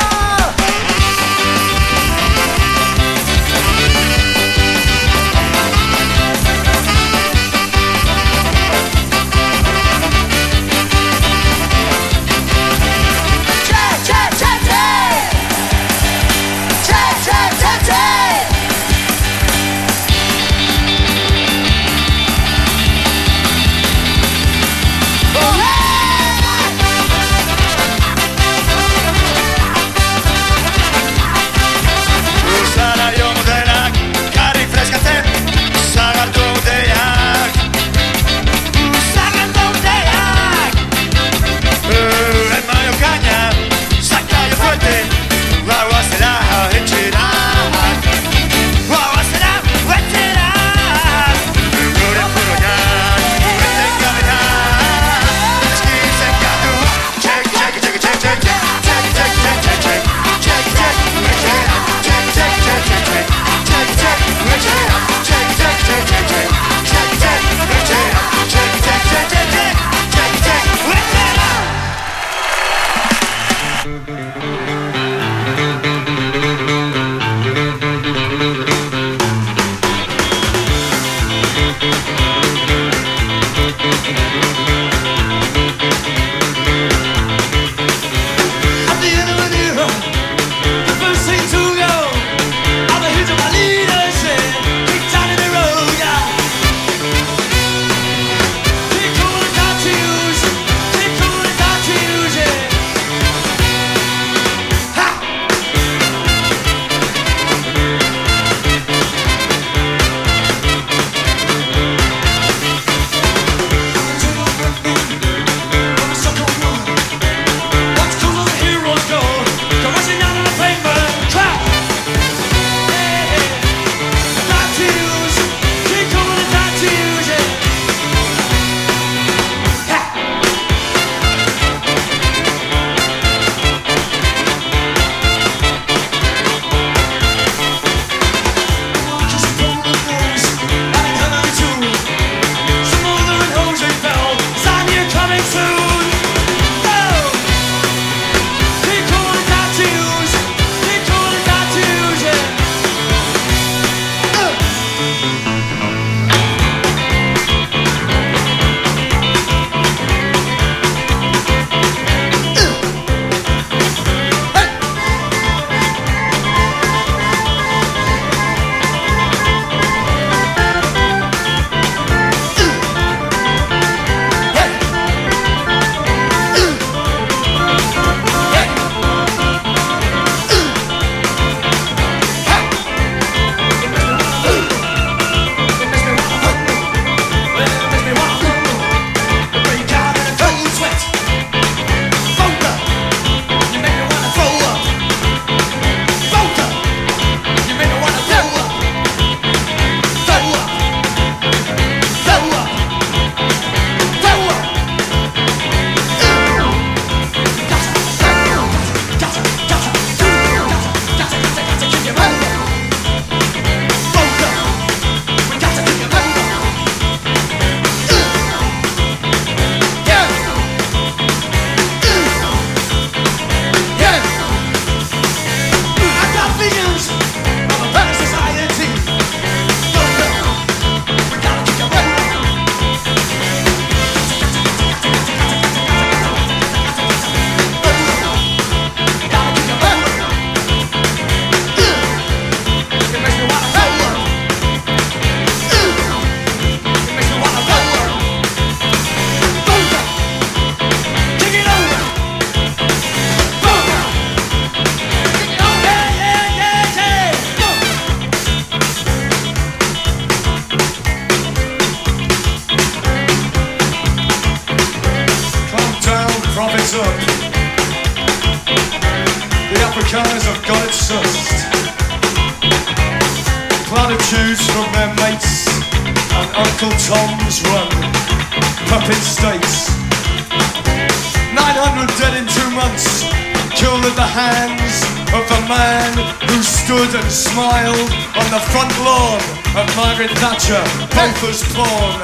platitudes from their mates and Uncle Tom's run. Puppet states. nine hundred dead in two months, killed at the hands of the man who stood and smiled on the front lawn of Margaret Thatcher, both as pawn.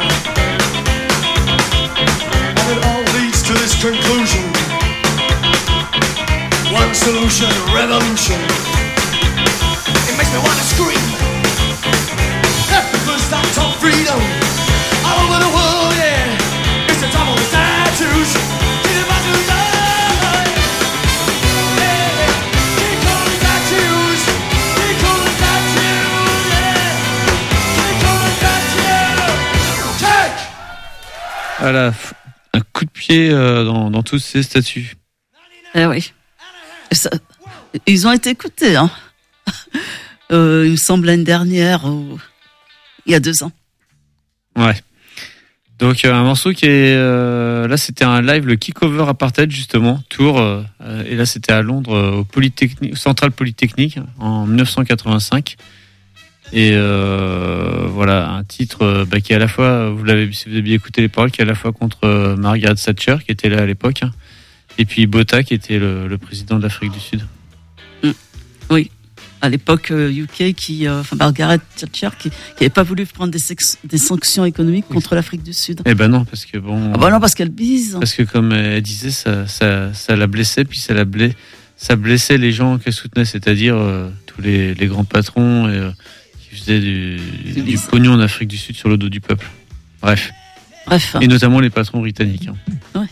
And it all leads to this conclusion. One solution, revolution. It makes me want to scream. Africa's that top freedom. All over the world, yeah. It's the time of the statues. Get about to die. Yeah. Keep calling statues. Keep calling statues, yeah. Keep calling statues. Take. Voilà, un coup de pied euh, dans, dans tous ces statuts. Eh oui. Ça, ils ont été écoutés, hein. Euh, il me semble l'année dernière, ou il y a deux ans. Ouais. Donc euh, un morceau qui est euh, là, c'était un live, le Kickover Apartheid justement, Tours, euh, et là c'était à Londres, euh, au Polytechnique, au Central Polytechnique, en dix-neuf cent quatre-vingt-cinq. Et euh, voilà, un titre euh, bah, qui est à la fois, vous l'avez, si vous avez bien écouté les paroles, qui est à la fois contre euh, Margaret Thatcher, qui était là à l'époque, hein, et puis Botha, qui était le, le président de l'Afrique du Sud. Mmh. Oui. À l'époque, euh, U K, qui, euh, enfin Margaret Thatcher, qui n'avait pas voulu prendre des, sex- des sanctions économiques contre oui. l'Afrique du Sud. Eh ben non, parce que bon. Ah bah non, parce qu'elle bise. Parce que comme elle disait, ça, ça, ça la blessait, puis ça la blessait, ça blessait les gens qu'elle soutenait, c'est-à-dire euh, tous les, les grands patrons et, euh, qui faisaient du, du, du pognon en Afrique du Sud sur le dos du peuple. Bref. Bref. Et notamment les patrons britanniques. Hein. Ouais.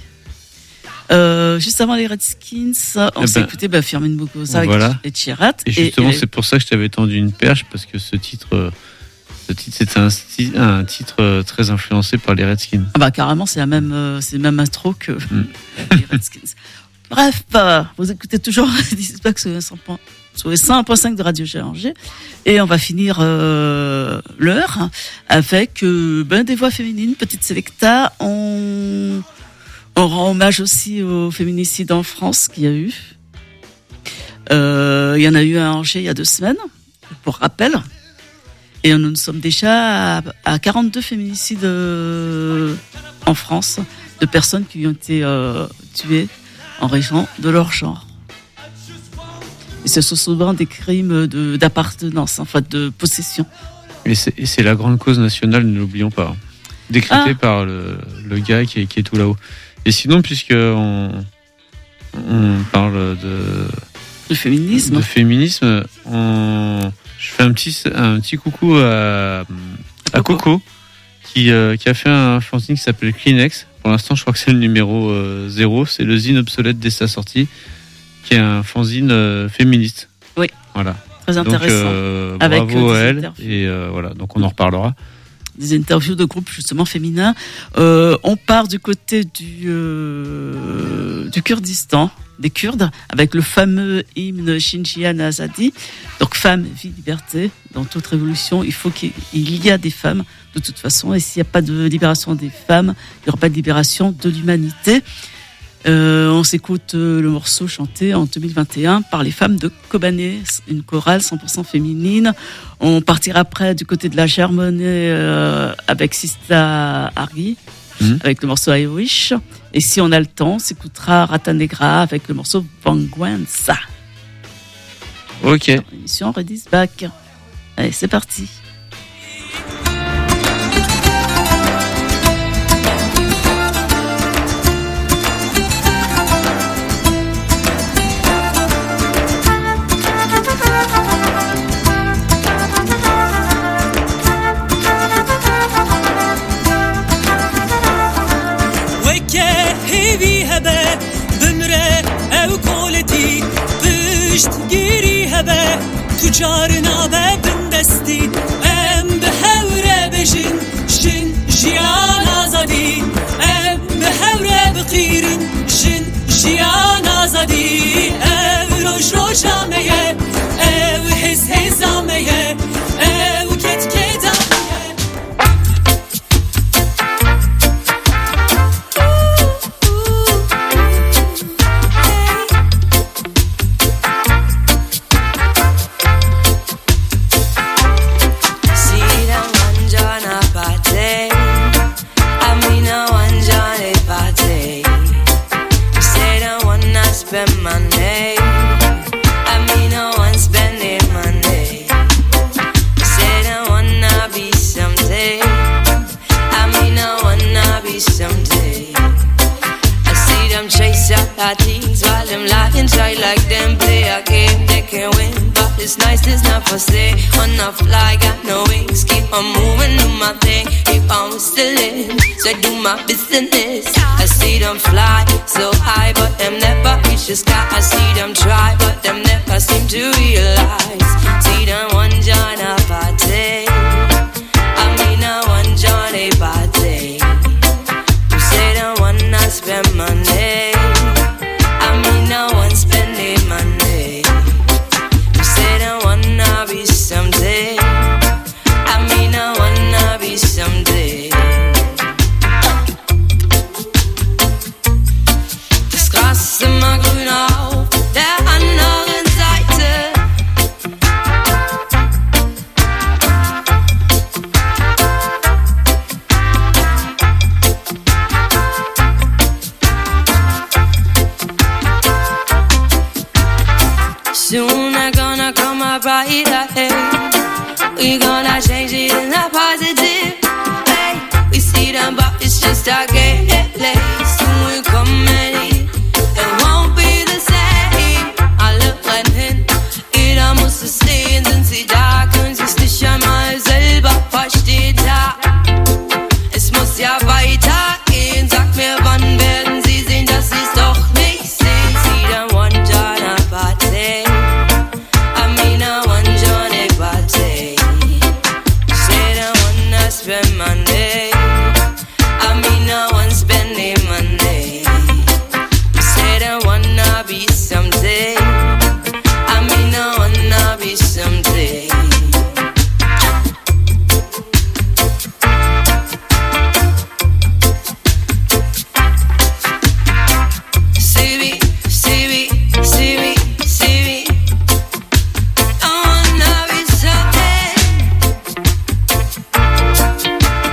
Euh, juste avant les Redskins, on eh s'est ben, écouté bah, Firmin Boghoza voilà. et Chirat. Et justement, et, c'est pour ça que je t'avais tendu une perche, parce que ce titre, ce titre c'était un, sti- un titre très influencé par les Redskins. Ah bah carrément, c'est la même, c'est le même intro que mm. les Redskins. Bref, bah, vous écoutez toujours Disback sur les cent un virgule cinq de Radio G Angers, et on va finir euh, l'heure avec euh, ben, des voix féminines, petite sélecta. On On rend hommage aussi au féminicide en France qu'il y a eu. Euh, il y en a eu un à Angers il y a deux semaines, pour rappel. Et nous, nous sommes déjà à, à quarante-deux féminicides euh, en France, de personnes qui ont été euh, tuées en raison de leur genre. Et ce sont souvent des crimes de, d'appartenance, en fait, de possession. Et c'est, et c'est la grande cause nationale, ne l'oublions pas. Décrétée ah. par le, le gars qui est, qui est tout là-haut. Et sinon, puisque on, on parle de, de féminisme, de féminisme, on, je fais un petit, un petit coucou à, à Coco, Coco qui, euh, qui a fait un fanzine qui s'appelle Kleenex. Pour l'instant, je crois que c'est le numéro euh, zéro. C'est le zine obsolète dès sa sortie, qui est un fanzine euh, féministe. Oui. Voilà. Très intéressant. Donc, euh, bravo Avec, à elle. interviews. Et euh, voilà. Donc, on en reparlera. Des interviews de groupes justement féminins. Euh, on part du côté du, euh, du Kurdistan, des Kurdes, avec le fameux hymne Shinjian Azadi. Donc femme, vie, liberté. Dans toute révolution, il faut qu'il y ait des femmes de toute façon. Et s'il n'y a pas de libération des femmes, il n'y aura pas de libération de l'humanité. Euh, on s'écoute le morceau chanté en deux mille vingt et un par les femmes de Kobané, une chorale cent pour cent féminine. On partira après du côté de la Germanie euh, avec Sista Harry, mmh. avec le morceau I Wish. Et si on a le temps, on s'écoutera Rata Negra avec le morceau Vanguanza. Ok. Émission Redis Back. Allez, c'est parti. گیری هبه تو جارنا به بندستی ام به هوره بجین جن جیان آزادی ام به هوره بقیرین جن جیان آزادی او روش روشامه او حس حسامه او کت کتامه it's nice, it's not for say. On a fly, got no wings. Keep on moving, do my thing. Keep on whistling, so I do my business. I see them fly so high, but them never reach the sky. I see them try, but them never seem to realize. See them one join a party. I mean a one join a party. You say them one not spend money. I mean no one spending money. You say them one not be someday. I mean no one not be someday. Die Straße ist immer grüner auf der anderen Seite. Soon I'm gonna come a brighter day. We gonna change it in a positive way. We see them but it's just a game place. Soon we come and it, it won't be the same. Alle rennen, jeder muss es sehen. Sind sie da, können sie's nicht einmal selber verstehen. Ja, es muss ja weitergehen. Sag mir, wann werden sie sehen, dass sie's doch nicht sehen. See them one join a party. I mean a one join a party. Say them one not spend money. I mean no one spending money. Say them one not be someday. I mean no one not be someday. See me, see me, see me, see me. No one not be someday.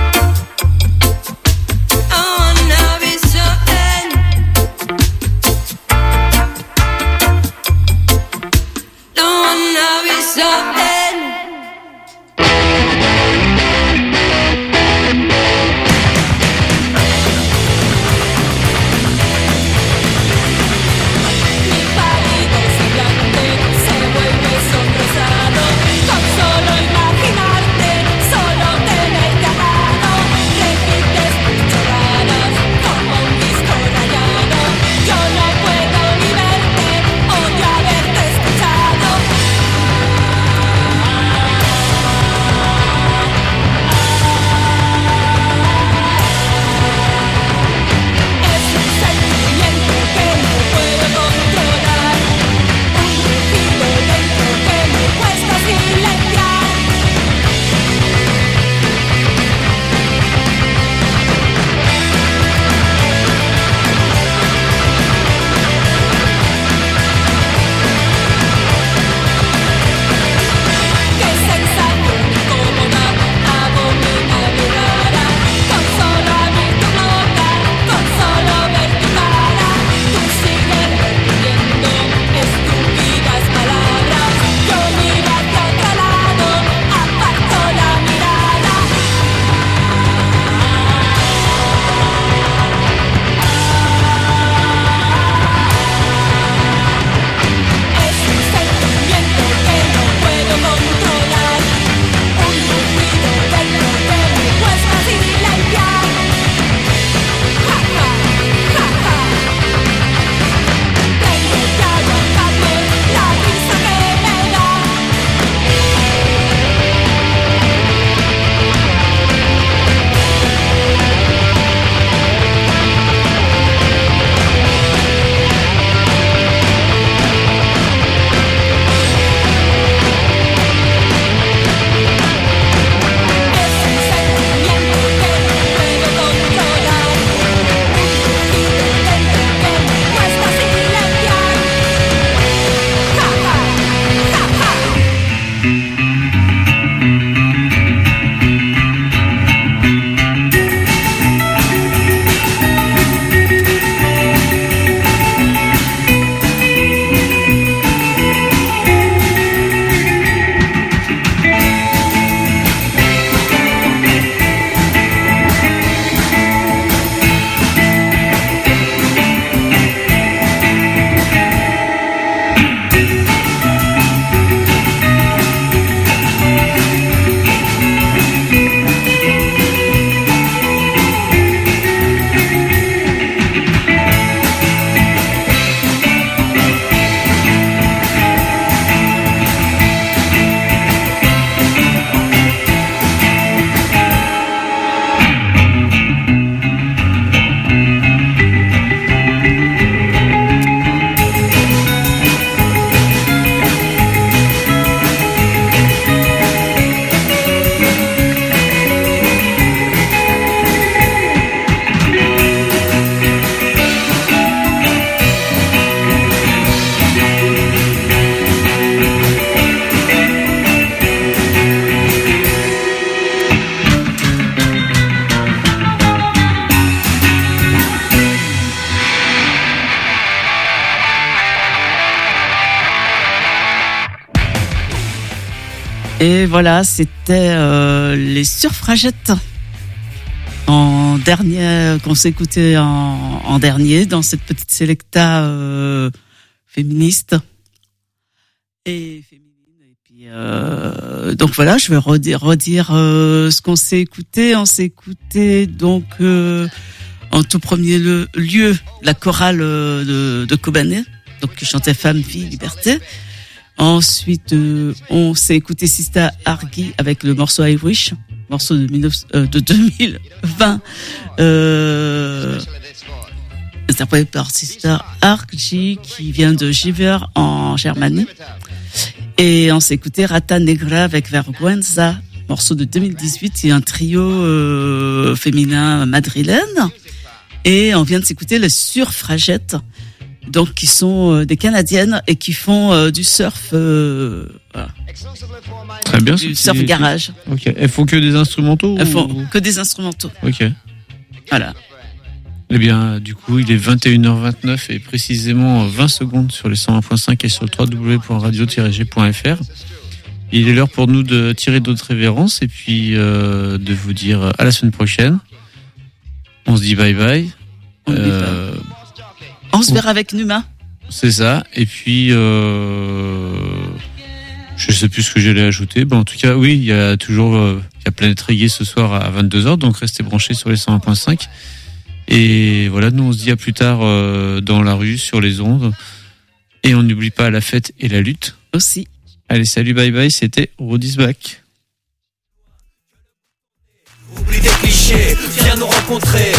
Et voilà, c'était euh, les Suffragettes en dernier, qu'on s'est écouté en, en dernier dans cette petite sélecta euh, féministe et féminine. Et puis euh, donc voilà, je vais redire, redire euh, ce qu'on s'est écouté. On s'est écouté donc euh, en tout premier le, lieu la chorale de, de Kobané, donc qui chantait Femme, Vie, Liberté. Ensuite, euh, on s'est écouté Sista Argy avec le morceau I Wish, morceau de, dix-neuf, euh, de deux mille vingt, euh, interprété par Sista Argy qui vient de Giver en Germanie. Et on s'est écouté Rata Negra avec Vergüenza, morceau de deux mille dix-huit, et un trio euh, féminin madrilène. Et on vient de s'écouter les Suffragettes, donc qui sont euh, des Canadiennes et qui font euh, du surf, euh, voilà. Très bien. Du surf garage. Ok. Elles font que des instrumentaux. Elles font ou... que des instrumentaux. Ok. Voilà. Eh bien, du coup, il est vingt et une heures vingt-neuf et précisément vingt secondes sur les cent un point cinq et sur le w w w point radio tiret g point f r. Il est l'heure pour nous de tirer d'autres révérences et puis euh, de vous dire à la semaine prochaine. On se dit bye bye. On, euh... On se verra avec Numa. C'est ça. Et puis, euh... je sais plus ce que j'allais ajouter. Bon, en tout cas, oui, il y a toujours euh, il y a Planète Reggae ce soir à vingt-deux heures, donc restez branchés sur les cent un point cinq. Et voilà, nous on se dit à plus tard euh, dans la rue, sur les ondes. Et on n'oublie pas la fête et la lutte. Aussi. Allez, salut, bye bye, c'était Rudy's Back. Oublie des clichés, viens nous rencontrer.